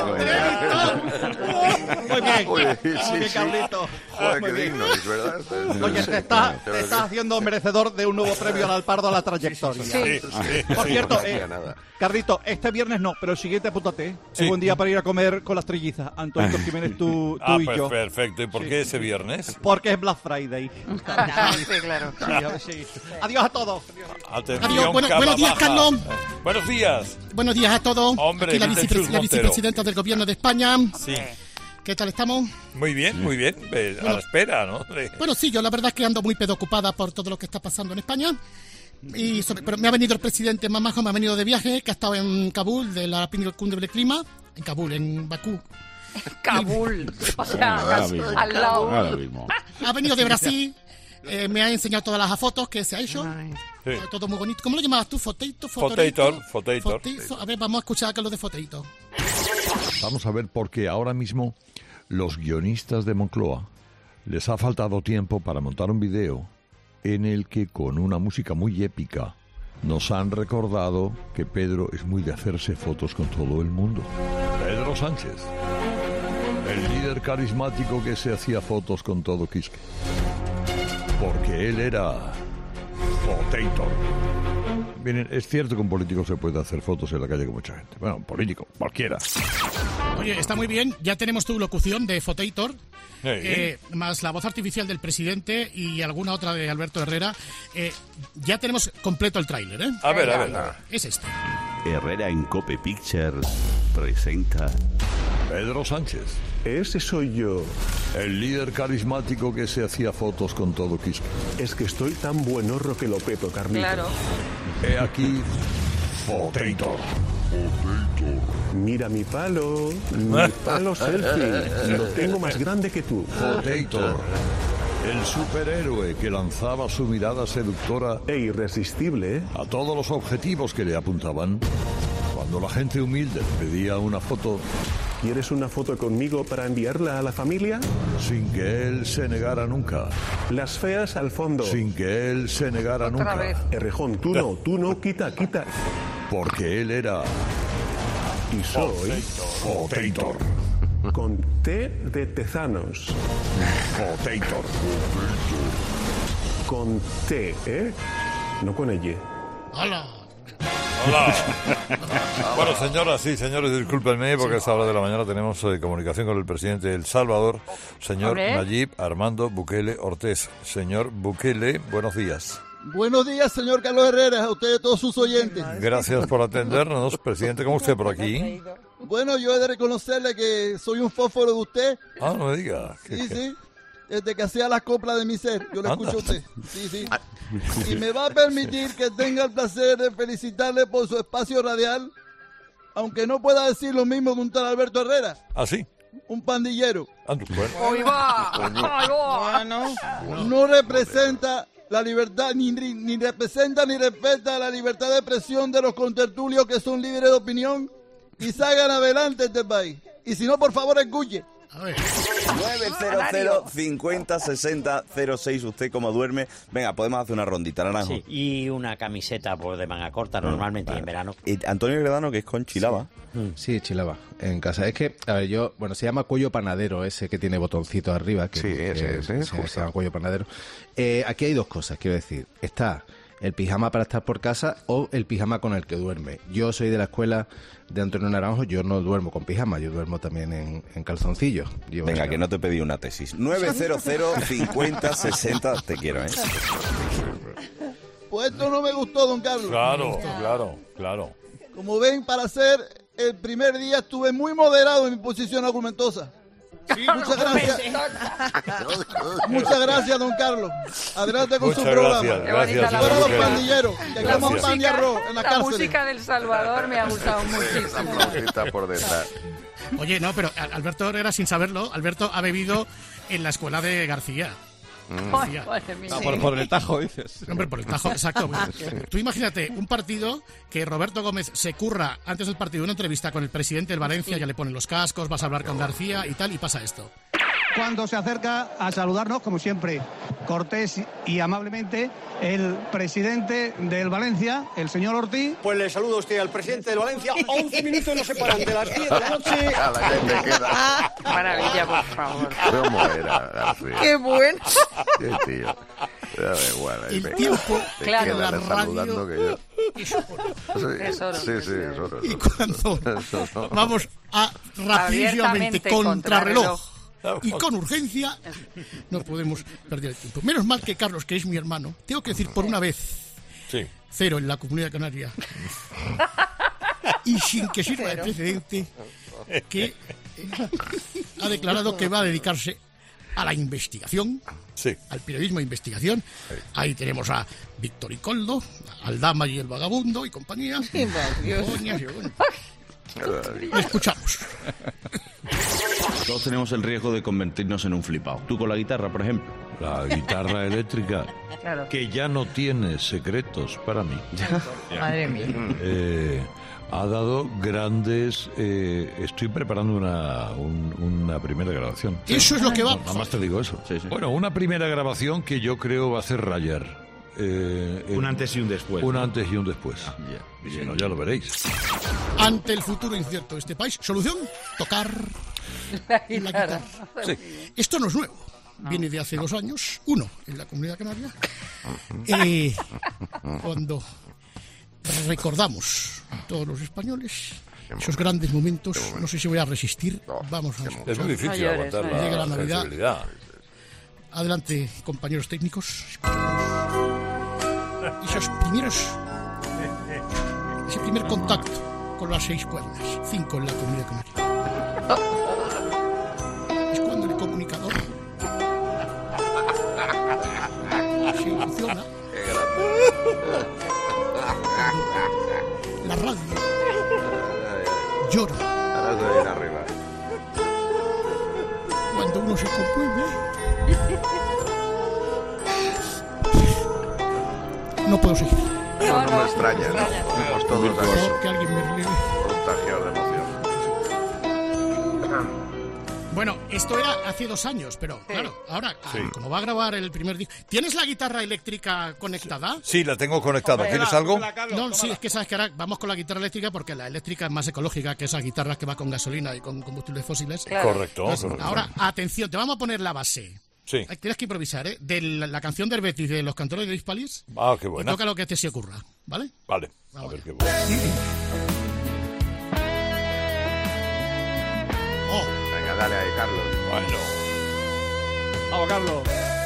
Muy bien, Carlito. Joder, qué digno, es verdad. Oye, te estás haciendo merecedor de un nuevo premio al Alpardo a la trayectoria. Sí. Por cierto, Carlito, este viernes no, pero el siguiente apúntate. Es buen día para ir a comer con las trillizas. Antonio Jiménez, tú y yo. Perfecto. ¿Y por qué ese viernes? Porque es Black Friday. Sí, claro. Sí. Adiós a todos. Adiós, buenos días, Carlos. Buenos días. Buenos días a todos. Hombre, aquí la vicepresidenta del Gobierno de España. Sí. ¿Qué tal estamos? Muy bien. A la espera, ¿no? Bueno, sí, yo la verdad es que ando muy preocupada por todo lo que está pasando en España. Pero me ha venido el presidente Mamajo, me ha venido de viaje, que ha estado en Kabul, de la cumbre del clima. En Kabul, en Bakú. Kabul. O sea, al lado. Ha venido de Brasil. Me ha enseñado todas las fotos que se ha hecho. Sí. Todo muy bonito. ¿Cómo lo llamabas tú? Fotator. A ver, vamos a escuchar a Carlos de Fotator. Vamos a ver, porque ahora mismo los guionistas de Moncloa les ha faltado tiempo para montar un video en el que, con una música muy épica, nos han recordado que Pedro es muy de hacerse fotos con todo el mundo. Pedro Sánchez, el líder carismático que se hacía fotos con todo Quisque. Porque él era Fotator. Miren, es cierto que un político se puede hacer fotos en la calle con mucha gente. Bueno, un político, cualquiera. Oye, está muy bien. Ya tenemos tu locución de Fotator, más la voz artificial del presidente y alguna otra de Alberto Herrera. Ya tenemos completo el tráiler, ¿eh? A ver. Es este. Herrera en Cope Pictures presenta... Pedro Sánchez. Ese soy yo. El líder carismático que se hacía fotos con todo Quisque. Es que estoy tan buenorro que lo peto, Carlito. Claro. He aquí Fotator. Mira mi palo selfie. Lo tengo más grande que tú. Fotator. El superhéroe que lanzaba su mirada seductora e irresistible a todos los objetivos que le apuntaban. Cuando la gente humilde le pedía una foto... ¿Quieres una foto conmigo para enviarla a la familia? Sin que él se negara nunca. Las feas al fondo. Sin que él se negara Otra nunca. vez. Errejón, tú no, quita. Porque él era... Y soy... Fotator. Con T de Tezanos. Potator. Con T, ¿eh? No con Y. ¡Hola! Bueno, señoras y señores, discúlpenme porque a esta hora de la mañana tenemos comunicación con el presidente de El Salvador, señor Nayib Armando Bukele Ortiz. Señor Bukele, buenos días. Buenos días, señor Carlos Herrera, a usted y a todos sus oyentes. Gracias por atendernos, presidente. ¿Cómo usted por aquí? Bueno, yo he de reconocerle que soy un fósforo de usted. Ah, no me diga. Sí. Desde que hacía las coplas de mi ser, yo le escucho a usted. Sí. Y me va a permitir que tenga el placer de felicitarle por su espacio radial, aunque no pueda decir lo mismo de un tal Alberto Herrera. ¿Ah, sí? Un pandillero. ¡Ahí va! No representa la libertad, ni representa ni respeta la libertad de expresión de los contertulios que son líderes de opinión y salgan adelante este país. Y si no, por favor, escuche. 900 50 60 06. ¿Usted cómo duerme? Venga, podemos hacer una rondita, Naranjo. Sí, y una camiseta de manga corta normalmente en verano. Y Antonio Gredano, que es con Chilaba. Sí, Chilaba, en casa. Es que, a ver, se llama cuello panadero, ese que tiene botoncitos arriba. Que, ese, se llama cuello panadero. Aquí hay dos cosas, quiero decir. Está el pijama para estar por casa o el pijama con el que duerme. Yo soy de la escuela de Antonio Naranjo, yo no duermo con pijama, yo duermo también en calzoncillos. Venga, que no te pedí una tesis. 900 50 60, te quiero, ¿eh? Pues esto no me gustó, don Carlos. Claro. Como ven, para ser el primer día estuve muy moderado en mi posición argumentosa. Sí, muchas gracias. Muchas gracias, don Carlos. Adelante con su programa. Gracias. Fuera los pandilleros, que coman pan y arroz en la cárcel. La música del Salvador me ha gustado muchísimo. Por detrás. Oye, no, pero Alberto Herrera, sin saberlo, Alberto ha bebido en la escuela de García. Por el Tajo, dices. Hombre, por el Tajo, exacto. Tú imagínate un partido que Roberto Gómez se curra antes del partido una entrevista con el presidente del Valencia, ya le ponen los cascos, vas a hablar con García y tal, y pasa esto. Cuando se acerca a saludarnos, como siempre, cortés y amablemente, el presidente del Valencia, el señor Ortiz. Pues le saludo a usted al presidente del Valencia. 11 minutos nos separan de las 10 de la noche. Maravilla, por favor. ¿Cómo era, García? ¡Qué bueno! Qué tío. El tiempo, claro, la saludando radio... que yo... Sí, es oro. Y cuando vamos a rapidísimamente contrarreloj y con urgencia, no podemos perder el tiempo. Menos mal que Carlos, que es mi hermano, tengo que decir por una vez, cero en la Comunidad Canaria, y sin que sirva de precedente, que ha declarado que va a dedicarse a la investigación, al periodismo de investigación. Ahí tenemos a Víctor y Coldo, Aldama y el Vagabundo y compañía. Escuchamos. Todos tenemos el riesgo de convertirnos en un flipado. Tú con la guitarra, por ejemplo. La guitarra eléctrica, que ya no tiene secretos para mí. Madre mía. Ha dado grandes... estoy preparando una primera grabación. Eso es lo que va. Nada más te digo eso. Bueno, una primera grabación que yo creo va a hacer rayar. Un antes y un después. Un antes y un después. Y si no, ya lo veréis. Ante el futuro incierto de este país, solución, tocar la guitarra. Esto no es nuevo. Viene de hace 2 años, uno en la Comunidad Canaria, cuando recordamos todos los españoles esos grandes momentos. No sé si voy a resistir. Vamos a ver. Es muy difícil aguantar Llega la Navidad. sensibilidad. Adelante, compañeros técnicos. Ese primer contacto con las 6 cuerdas, 5 en la Comunidad Canaria. Es cuando el comunicador se emociona. La radio llora. Cuando uno se conmueve, no puedo seguir. No me extraña, ¿no? Estamos todos aquí que alguien me releve. contagiados de emoción. Bueno, esto era hace 2 años, pero claro, ahora, como va a grabar el primer disco... ¿Tienes la guitarra eléctrica conectada? Sí, la tengo conectada. ¿Quieres algo? No, sí, es que sabes que ahora vamos con la guitarra eléctrica porque la eléctrica es más ecológica que esas guitarras que va con gasolina y con combustibles fósiles. Claro. Correcto. Ahora, atención, te vamos a poner la base. Sí. Tienes que improvisar, ¿eh? De la canción del Betis de Los Cantores de Hispalis. Ah, qué buena. Y toca lo que te se ocurra, ¿vale? Vale. A ver qué bueno. Venga, dale ahí, Carlos. Bueno. Vamos, Carlos.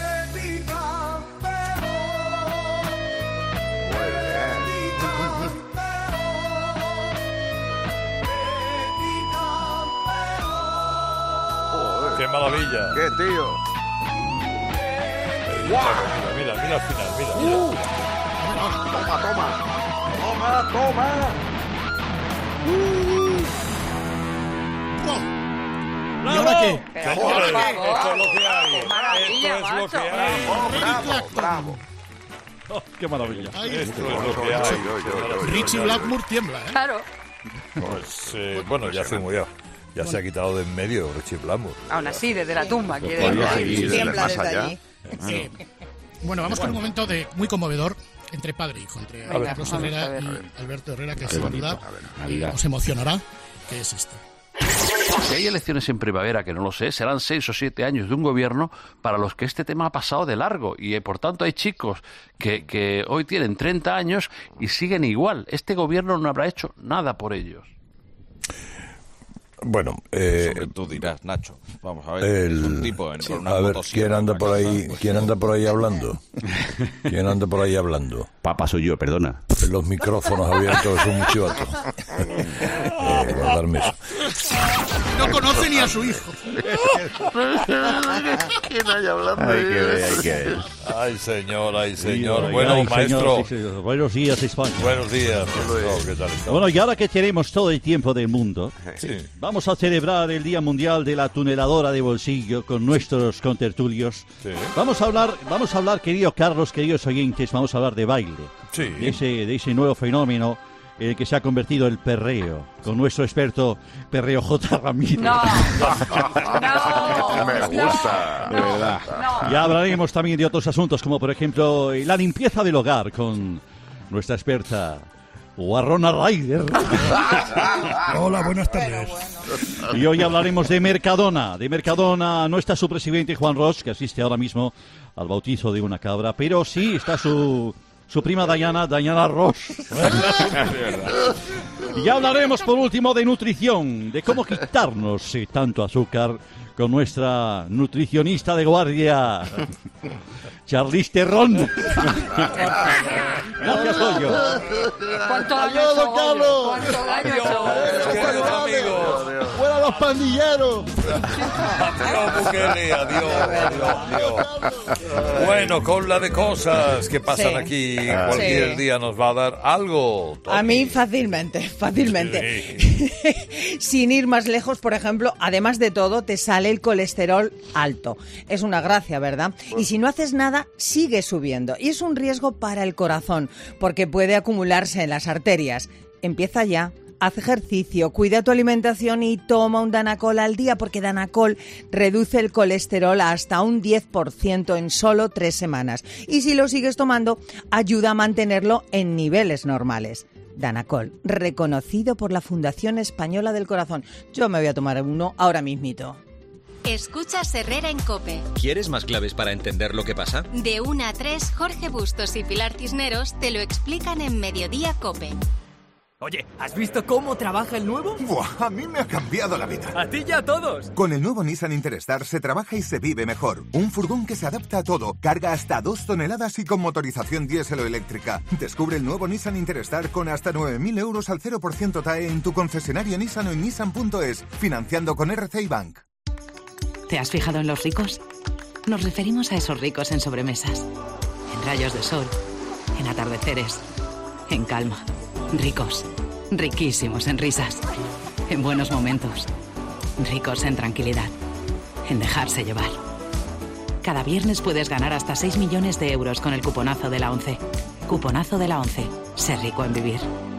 ¡Qué maravilla! ¡Qué tío! Mira al final, mira. Toma. ¿Y ahora qué? Señores, esto es lo que hay. Bravo. Oh, ¡qué maravilla! Esto es lo que hay. Richie Blackmore tiembla, ¿eh? Claro. Pues, bueno, ya se murió. Ya se ha quitado de en medio Richie Blackmore. Aún así, desde la tumba. Tiembla desde allí. Bueno, vamos con un momento muy conmovedor entre padre e hijo, entre Carlos Herrera y Alberto Herrera, que sin duda os emocionará, que es esto. Si hay elecciones en primavera, que no lo sé, serán 6 o 7 años de un gobierno para los que este tema ha pasado de largo y por tanto hay chicos que hoy tienen 30 años y siguen igual. Este gobierno no habrá hecho nada por ellos. Bueno, tú dirás, Nacho. Vamos a ver, un tipo con una ¿quién anda por ahí hablando? ¿Quién anda por ahí hablando? Papá soy yo, perdona. Los micrófonos abiertos es un chivato. Guardarme eso. No conoce ni a su hijo. ¿Quién hay hablando? Ay, señor. Bueno, maestro. Señor. Buenos días, España. Buenos días. ¿Qué tal está? Bueno, y ahora que tenemos todo el tiempo del mundo, vamos a celebrar el Día Mundial de la Tuneladora de Bolsillo con nuestros contertulios. Sí. Vamos a hablar, querido Carlos, queridos oyentes, vamos a hablar de baile. Sí. De ese nuevo fenómeno en el que se ha convertido el perreo, con nuestro experto Perreo J. Ramírez. No. Me gusta. De verdad. Ya hablaremos también de otros asuntos, como por ejemplo la limpieza del hogar con nuestra experta Warrona Ryder. Hola, buenas tardes. Y hoy hablaremos de Mercadona. No está su presidente Juan Roch, que asiste ahora mismo al bautizo de una cabra, pero sí está su prima Diana Roch. Y ya hablaremos por último de nutrición, de cómo quitarnos tanto azúcar con nuestra nutricionista de guardia, Charlize Theron. Gracias, Goyo. ¿Cuánto daño ha hecho Goyo? ¡Fuera los pandilleros! Adiós, Bukele, adiós. Bueno, con la de cosas que pasan aquí, cualquier día nos va a dar algo. Tony. A mí fácilmente. Sí. Sin ir más lejos, por ejemplo, además de todo, te sale el colesterol alto. Es una gracia, ¿verdad? Y si no haces nada, sigue subiendo. Y es un riesgo para el corazón, porque puede acumularse en las arterias. Empieza ya. Haz ejercicio, cuida tu alimentación y toma un Danacol al día, porque Danacol reduce el colesterol hasta un 10% en solo 3 semanas. Y si lo sigues tomando, ayuda a mantenerlo en niveles normales. Danacol, reconocido por la Fundación Española del Corazón. Yo me voy a tomar uno ahora mismito. Escuchas Herrera en COPE. ¿Quieres más claves para entender lo que pasa? De 1 a 3, Jorge Bustos y Pilar Cisneros te lo explican en Mediodía COPE. Oye, ¿has visto cómo trabaja el nuevo? ¡Buah! A mí me ha cambiado la vida. ¡A ti y a todos! Con el nuevo Nissan Interstar se trabaja y se vive mejor. Un furgón que se adapta a todo, carga hasta 2 toneladas y con motorización diésel o eléctrica. Descubre el nuevo Nissan Interstar con hasta 9.000 euros al 0% TAE en tu concesionario Nissan o en Nissan.es, financiando con RCI Bank. ¿Te has fijado en los ricos? Nos referimos a esos ricos en sobremesas, en rayos de sol, en atardeceres, en calma. Ricos, riquísimos en risas, en buenos momentos, ricos en tranquilidad, en dejarse llevar. Cada viernes puedes ganar hasta 6 millones de euros con el cuponazo de la ONCE. Cuponazo de la ONCE. Sé rico en vivir.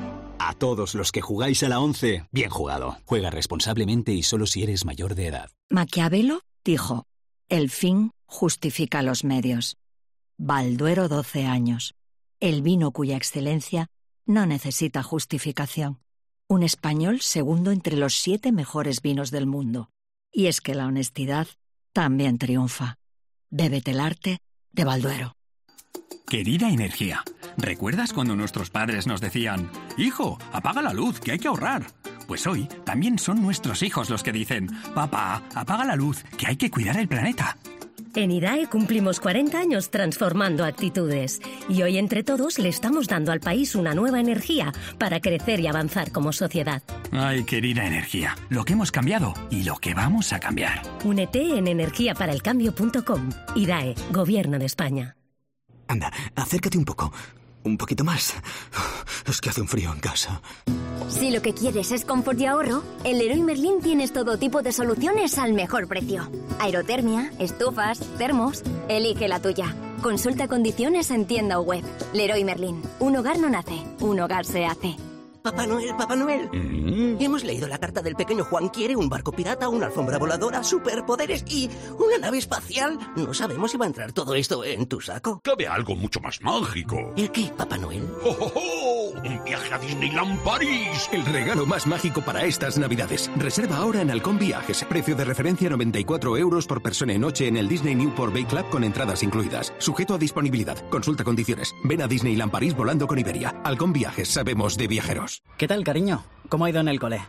A todos los que jugáis a la 11, bien jugado. Juega responsablemente y solo si eres mayor de edad. Maquiavelo dijo, el fin justifica los medios. Balduero 12 años. El vino cuya excelencia no necesita justificación. Un español segundo entre los 7 mejores vinos del mundo. Y es que la honestidad también triunfa. Bébete el arte de Balduero. Querida Energía, ¿recuerdas cuando nuestros padres nos decían, hijo, apaga la luz, que hay que ahorrar? Pues hoy también son nuestros hijos los que dicen, papá, apaga la luz, que hay que cuidar el planeta. En IDAE cumplimos 40 años transformando actitudes y hoy entre todos le estamos dando al país una nueva energía para crecer y avanzar como sociedad. Ay, querida Energía, lo que hemos cambiado y lo que vamos a cambiar. Únete en energiaparaelcambio.com. IDAE, Gobierno de España. Anda, acércate un poco. Un poquito más. Es que hace un frío en casa. Si lo que quieres es confort y ahorro, en Leroy Merlin tienes todo tipo de soluciones al mejor precio. Aerotermia, estufas, termos. Elige la tuya. Consulta condiciones en tienda o web. Leroy Merlin. Un hogar no nace, un hogar se hace. Papá Noel, Papá Noel. Hemos leído la carta del pequeño Juan. Quiere un barco pirata, una alfombra voladora, superpoderes y una nave espacial. No sabemos si va a entrar todo esto en tu saco. Cabe algo mucho más mágico. ¿El qué, Papá Noel? ¡Oh, oh, oh! ¡Un viaje a Disneyland París! El regalo más mágico para estas Navidades. Reserva ahora en Halcón Viajes. Precio de referencia 94 € por persona y noche en el Disney Newport Bay Club con entradas incluidas. Sujeto a disponibilidad. Consulta condiciones. Ven a Disneyland París volando con Iberia. Halcón Viajes. Sabemos de viajeros. ¿Qué tal, cariño? ¿Cómo ha ido en el cole?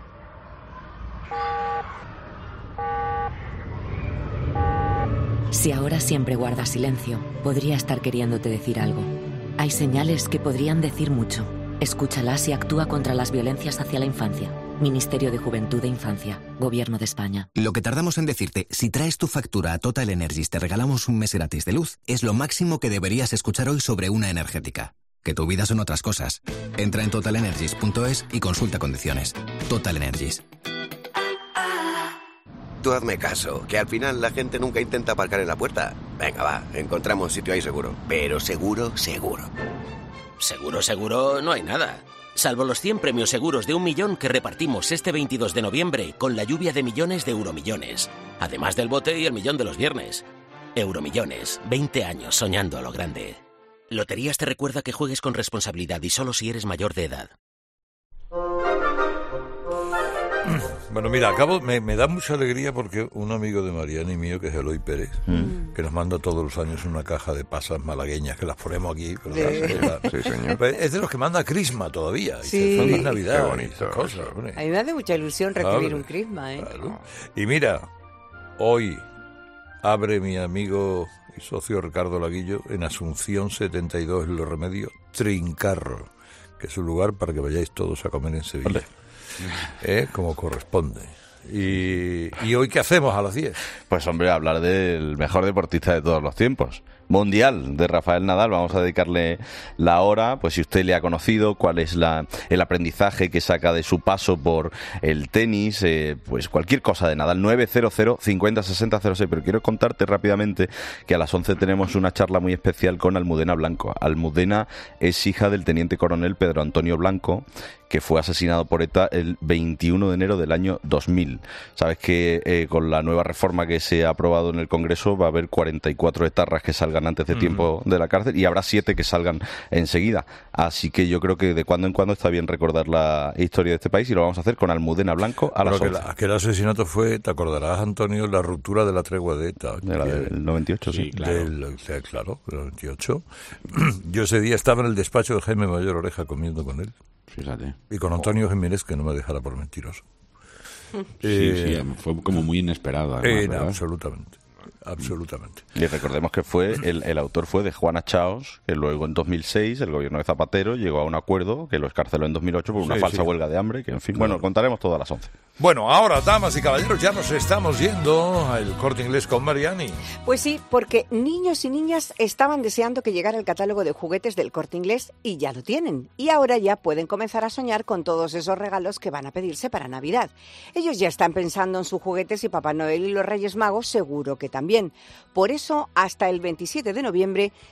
Si ahora siempre guardas silencio, podría estar queriéndote decir algo. Hay señales que podrían decir mucho. Escúchalas y actúa contra las violencias hacia la infancia. Ministerio de Juventud e Infancia, Gobierno de España. Lo que tardamos en decirte, si traes tu factura a Total Energies te regalamos un mes gratis de luz, es lo máximo que deberías escuchar hoy sobre una energética. Que tu vida son otras cosas. Entra en totalenergies.es y consulta condiciones. Total Energies. Tú hazme caso, que al final la gente nunca intenta aparcar en la puerta. Venga, va, encontramos sitio ahí seguro. Pero seguro, seguro. Seguro, seguro, no hay nada. Salvo los 100 premios seguros de 1 millón que repartimos este 22 de noviembre con la lluvia de millones de Euromillones. Además del bote y el millón de los viernes. Euromillones, 20 años soñando a lo grande. Loterías te recuerda que juegues con responsabilidad y solo si eres mayor de edad. Bueno, mira, me da mucha alegría porque un amigo de Mariana y mío, que es Eloy Pérez, que nos manda todos los años una caja de pasas malagueñas, que las ponemos aquí. Sí, señor. Pues es de los que manda Crisma todavía. Y Sí. Feliz Navidad. Qué bonito. Cosas, A mí me hace mucha ilusión recibir Claro. un crisma, ¿eh? Claro. Y mira, hoy abre mi amigo y socio Ricardo Laguillo en Asunción 72, en Los Remedios, Trincarro, que es un lugar para que vayáis todos a comer en Sevilla. Como corresponde. ¿Y hoy qué hacemos a las 10? Pues hombre, hablar del mejor deportista de todos los tiempos. Mundial de Rafael Nadal. Vamos a dedicarle la hora, pues si usted le ha conocido, cuál es el aprendizaje que saca de su paso por el tenis, pues cualquier cosa de Nadal. 900 50 60 06. Pero quiero contarte rápidamente que a las 11 tenemos una charla muy especial con Almudena Blanco. Almudena es hija del teniente coronel Pedro Antonio Blanco, que fue asesinado por ETA el 21 de enero del año 2000. Sabes que con la nueva reforma que se ha aprobado en el Congreso va a haber 44 etarras que salgan antes de tiempo de la cárcel y habrá 7 que salgan enseguida. Así que yo creo que de cuando en cuando está bien recordar la historia de este país y lo vamos a hacer con Almudena Blanco a las 11. Aquel asesinato fue, te acordarás, Antonio, la ruptura de la tregua de ETA. De la del 98, sí. Claro, del 98. Yo ese día estaba en el despacho de Jaime Mayor Oreja comiendo con él. Fíjate. Y con Antonio Jiménez, que no me dejara por mentiroso. Sí, fue como muy inesperado. Además, ¿verdad? Absolutamente. Y recordemos que el autor fue de Juana Chaos, que luego en 2006 el gobierno de Zapatero llegó a un acuerdo que lo escarceló en 2008 por una falsa huelga de hambre, que en fin, bueno, contaremos todo a las 11. Bueno, ahora, damas y caballeros, ya nos estamos yendo al Corte Inglés con Mariani. Pues sí, porque niños y niñas estaban deseando que llegara el catálogo de juguetes del Corte Inglés y ya lo tienen. Y ahora ya pueden comenzar a soñar con todos esos regalos que van a pedirse para Navidad. Ellos ya están pensando en sus juguetes y Papá Noel y los Reyes Magos seguro que también. Por eso, hasta el 27 de noviembre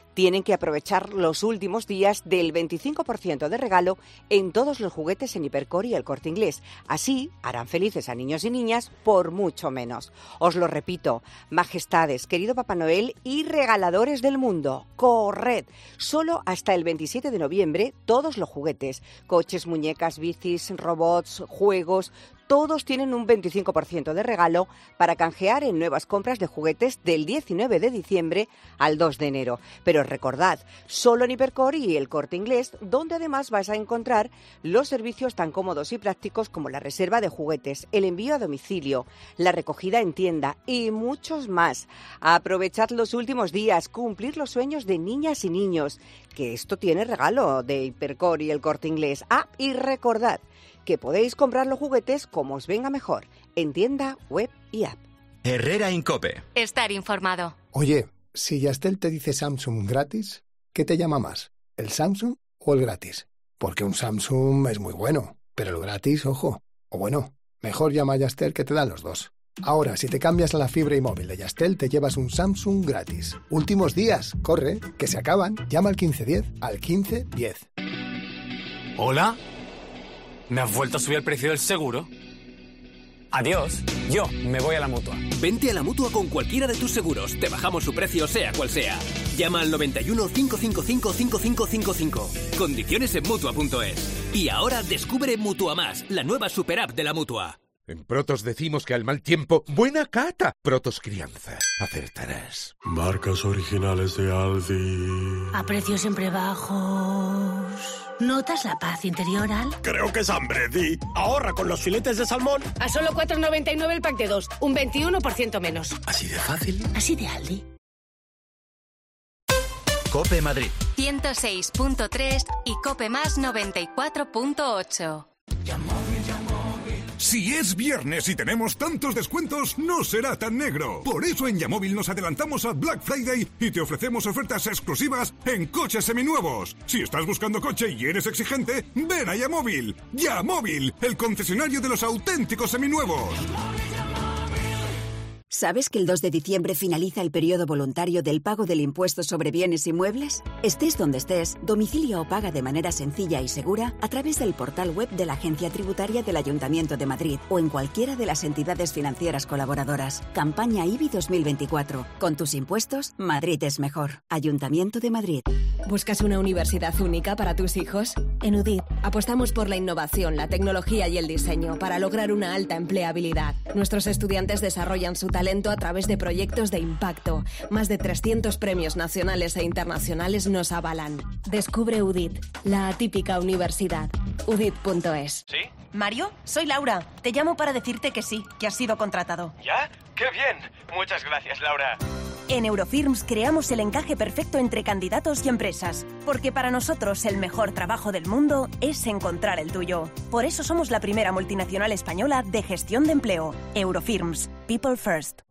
Tienen que aprovechar los últimos días del 25% de regalo en todos los juguetes en Hipercor y El Corte Inglés. Así harán felices a niños y niñas por mucho menos. Os lo repito, majestades, querido Papá Noel y regaladores del mundo, corred. Solo hasta el 27 de noviembre todos los juguetes, coches, muñecas, bicis, robots, juegos, todos tienen un 25% de regalo para canjear en nuevas compras de juguetes del 19 de diciembre al 2 de enero. Pero recordad, solo en Hipercor y El Corte Inglés, donde además vais a encontrar los servicios tan cómodos y prácticos como la reserva de juguetes, el envío a domicilio, la recogida en tienda y muchos más. Aprovechad los últimos días, cumplir los sueños de niñas y niños, que esto tiene regalo de Hipercor y El Corte Inglés. Y recordad que podéis comprar los juguetes como os venga mejor, en tienda, web y app. Herrera Incope. Estar informado. Oye, si Yastel te dice Samsung gratis, ¿qué te llama más? ¿El Samsung o el gratis? Porque un Samsung es muy bueno, pero el gratis, ojo. O bueno, mejor llama a Yastel que te dan los dos. Ahora, si te cambias a la fibra y móvil de Yastel, te llevas un Samsung gratis. Últimos días, corre, que se acaban. Llama al 1510, al 1510. ¿Hola? ¿Me has vuelto a subir el precio del seguro? Adiós, yo me voy a la Mutua. Vente a la Mutua con cualquiera de tus seguros. Te bajamos su precio sea cual sea. Llama al 91 555 5555. Condiciones en Mutua.es. Y ahora descubre Mutua Más, la nueva super app de la Mutua. En Protos decimos que al mal tiempo, buena cata. Protos Crianza. Acertarás. Marcas originales de Aldi. A precios siempre bajos. ¿Notas la paz interior, Al? Creo que es hambre, Di. Ahorra con los filetes de salmón. A solo 4,99 el pack de 2. Un 21% menos. ¿Así de fácil? Así de Aldi. Cope Madrid 106.3 y Cope Más 94.8. Si es viernes y tenemos tantos descuentos, no será tan negro. Por eso en Yamóvil nos adelantamos a Black Friday y te ofrecemos ofertas exclusivas en coches seminuevos. Si estás buscando coche y eres exigente, ven a Yamóvil. Yamóvil, el concesionario de los auténticos seminuevos. ¿Sabes que el 2 de diciembre finaliza el periodo voluntario del pago del impuesto sobre bienes inmuebles? Estés donde estés, domicilia o paga de manera sencilla y segura a través del portal web de la Agencia Tributaria del Ayuntamiento de Madrid o en cualquiera de las entidades financieras colaboradoras. Campaña IBI 2024. Con tus impuestos, Madrid es mejor. Ayuntamiento de Madrid. ¿Buscas una universidad única para tus hijos? En UDIT apostamos por la innovación, la tecnología y el diseño para lograr una alta empleabilidad. Nuestros estudiantes desarrollan su talento a través de proyectos de impacto. Más de 300 premios nacionales e internacionales nos avalan. Descubre UDIT, la atípica universidad. UDIT.es. ¿Sí? Mario, soy Laura. Te llamo para decirte que sí, que has sido contratado. ¿Ya? ¡Qué bien! Muchas gracias, Laura. En Eurofirms creamos el encaje perfecto entre candidatos y empresas, porque para nosotros el mejor trabajo del mundo es encontrar el tuyo. Por eso somos la primera multinacional española de gestión de empleo. Eurofirms. People First.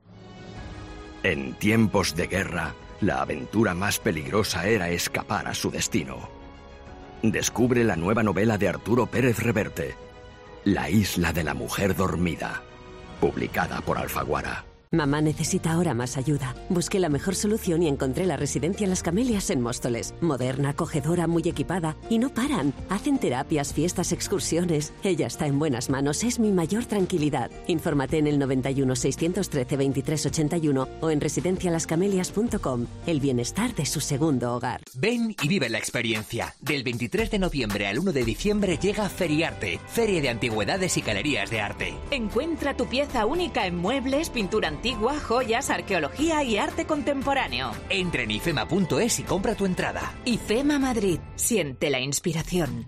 En tiempos de guerra, la aventura más peligrosa era escapar a su destino. Descubre la nueva novela de Arturo Pérez Reverte, La isla de la mujer dormida, publicada por Alfaguara. Mamá necesita ahora más ayuda. Busqué la mejor solución y encontré la residencia Las Camelias en Móstoles. Moderna, acogedora, muy equipada. Y no paran. Hacen terapias, fiestas, excursiones. Ella está en buenas manos. Es mi mayor tranquilidad. Infórmate en el 91 613 2381 o en residencialascamelias.com. El bienestar de su segundo hogar. Ven y vive la experiencia. Del 23 de noviembre al 1 de diciembre llega Feriarte, Feria de Antigüedades y Galerías de Arte. Encuentra tu pieza única en muebles, pintura antigua, joyas, arqueología y arte contemporáneo. Entra en ifema.es y compra tu entrada. IFEMA Madrid. Siente la inspiración.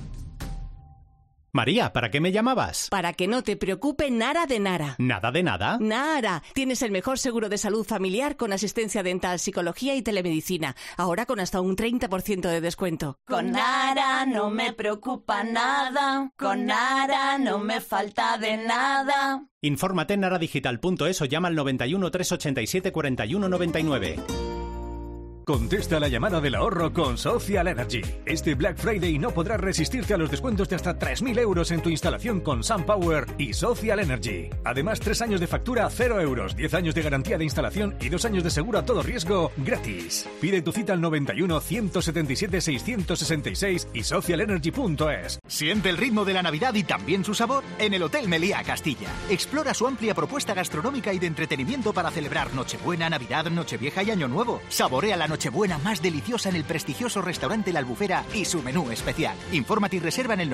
María, ¿para qué me llamabas? Para que no te preocupe nara de nara. ¿Nada de nada? Nara. Tienes el mejor seguro de salud familiar con asistencia dental, psicología y telemedicina. Ahora con hasta un 30% de descuento. Con Nara no me preocupa nada. Con Nara no me falta de nada. Infórmate en naradigital.es o llama al 91 387 41 99. Contesta la llamada del ahorro con Social Energy. Este Black Friday no podrás resistirte a los descuentos de hasta 3.000 euros en tu instalación con SunPower y Social Energy. Además, 3 años de factura a 0 euros, 10 años de garantía de instalación y 2 años de seguro a todo riesgo gratis. Pide tu cita al 91 177 666 y socialenergy.es. Siente el ritmo de la Navidad y también su sabor en el Hotel Meliá Castilla. Explora su amplia propuesta gastronómica y de entretenimiento para celebrar Nochebuena, Navidad, Nochevieja y Año Nuevo. Saborea la Nochebuena más deliciosa en el prestigioso restaurante La Albufera y su menú especial. Infórmate y reserva en el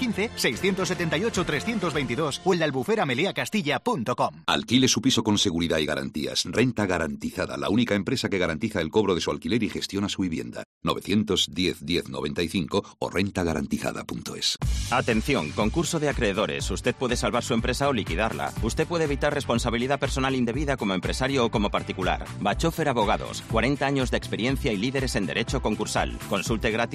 915-678-322 o en laalbuferameliacastilla.com. Alquile su piso con seguridad y garantías. Renta Garantizada, la única empresa que garantiza el cobro de su alquiler y gestiona su vivienda. 910-1095 o rentagarantizada.es. Atención, concurso de acreedores. Usted puede salvar su empresa o liquidarla. Usted puede evitar responsabilidad personal indebida como empresario o como particular. Bachofer Abogados, 40 años de experiencia y líderes en derecho concursal. Consulte gratis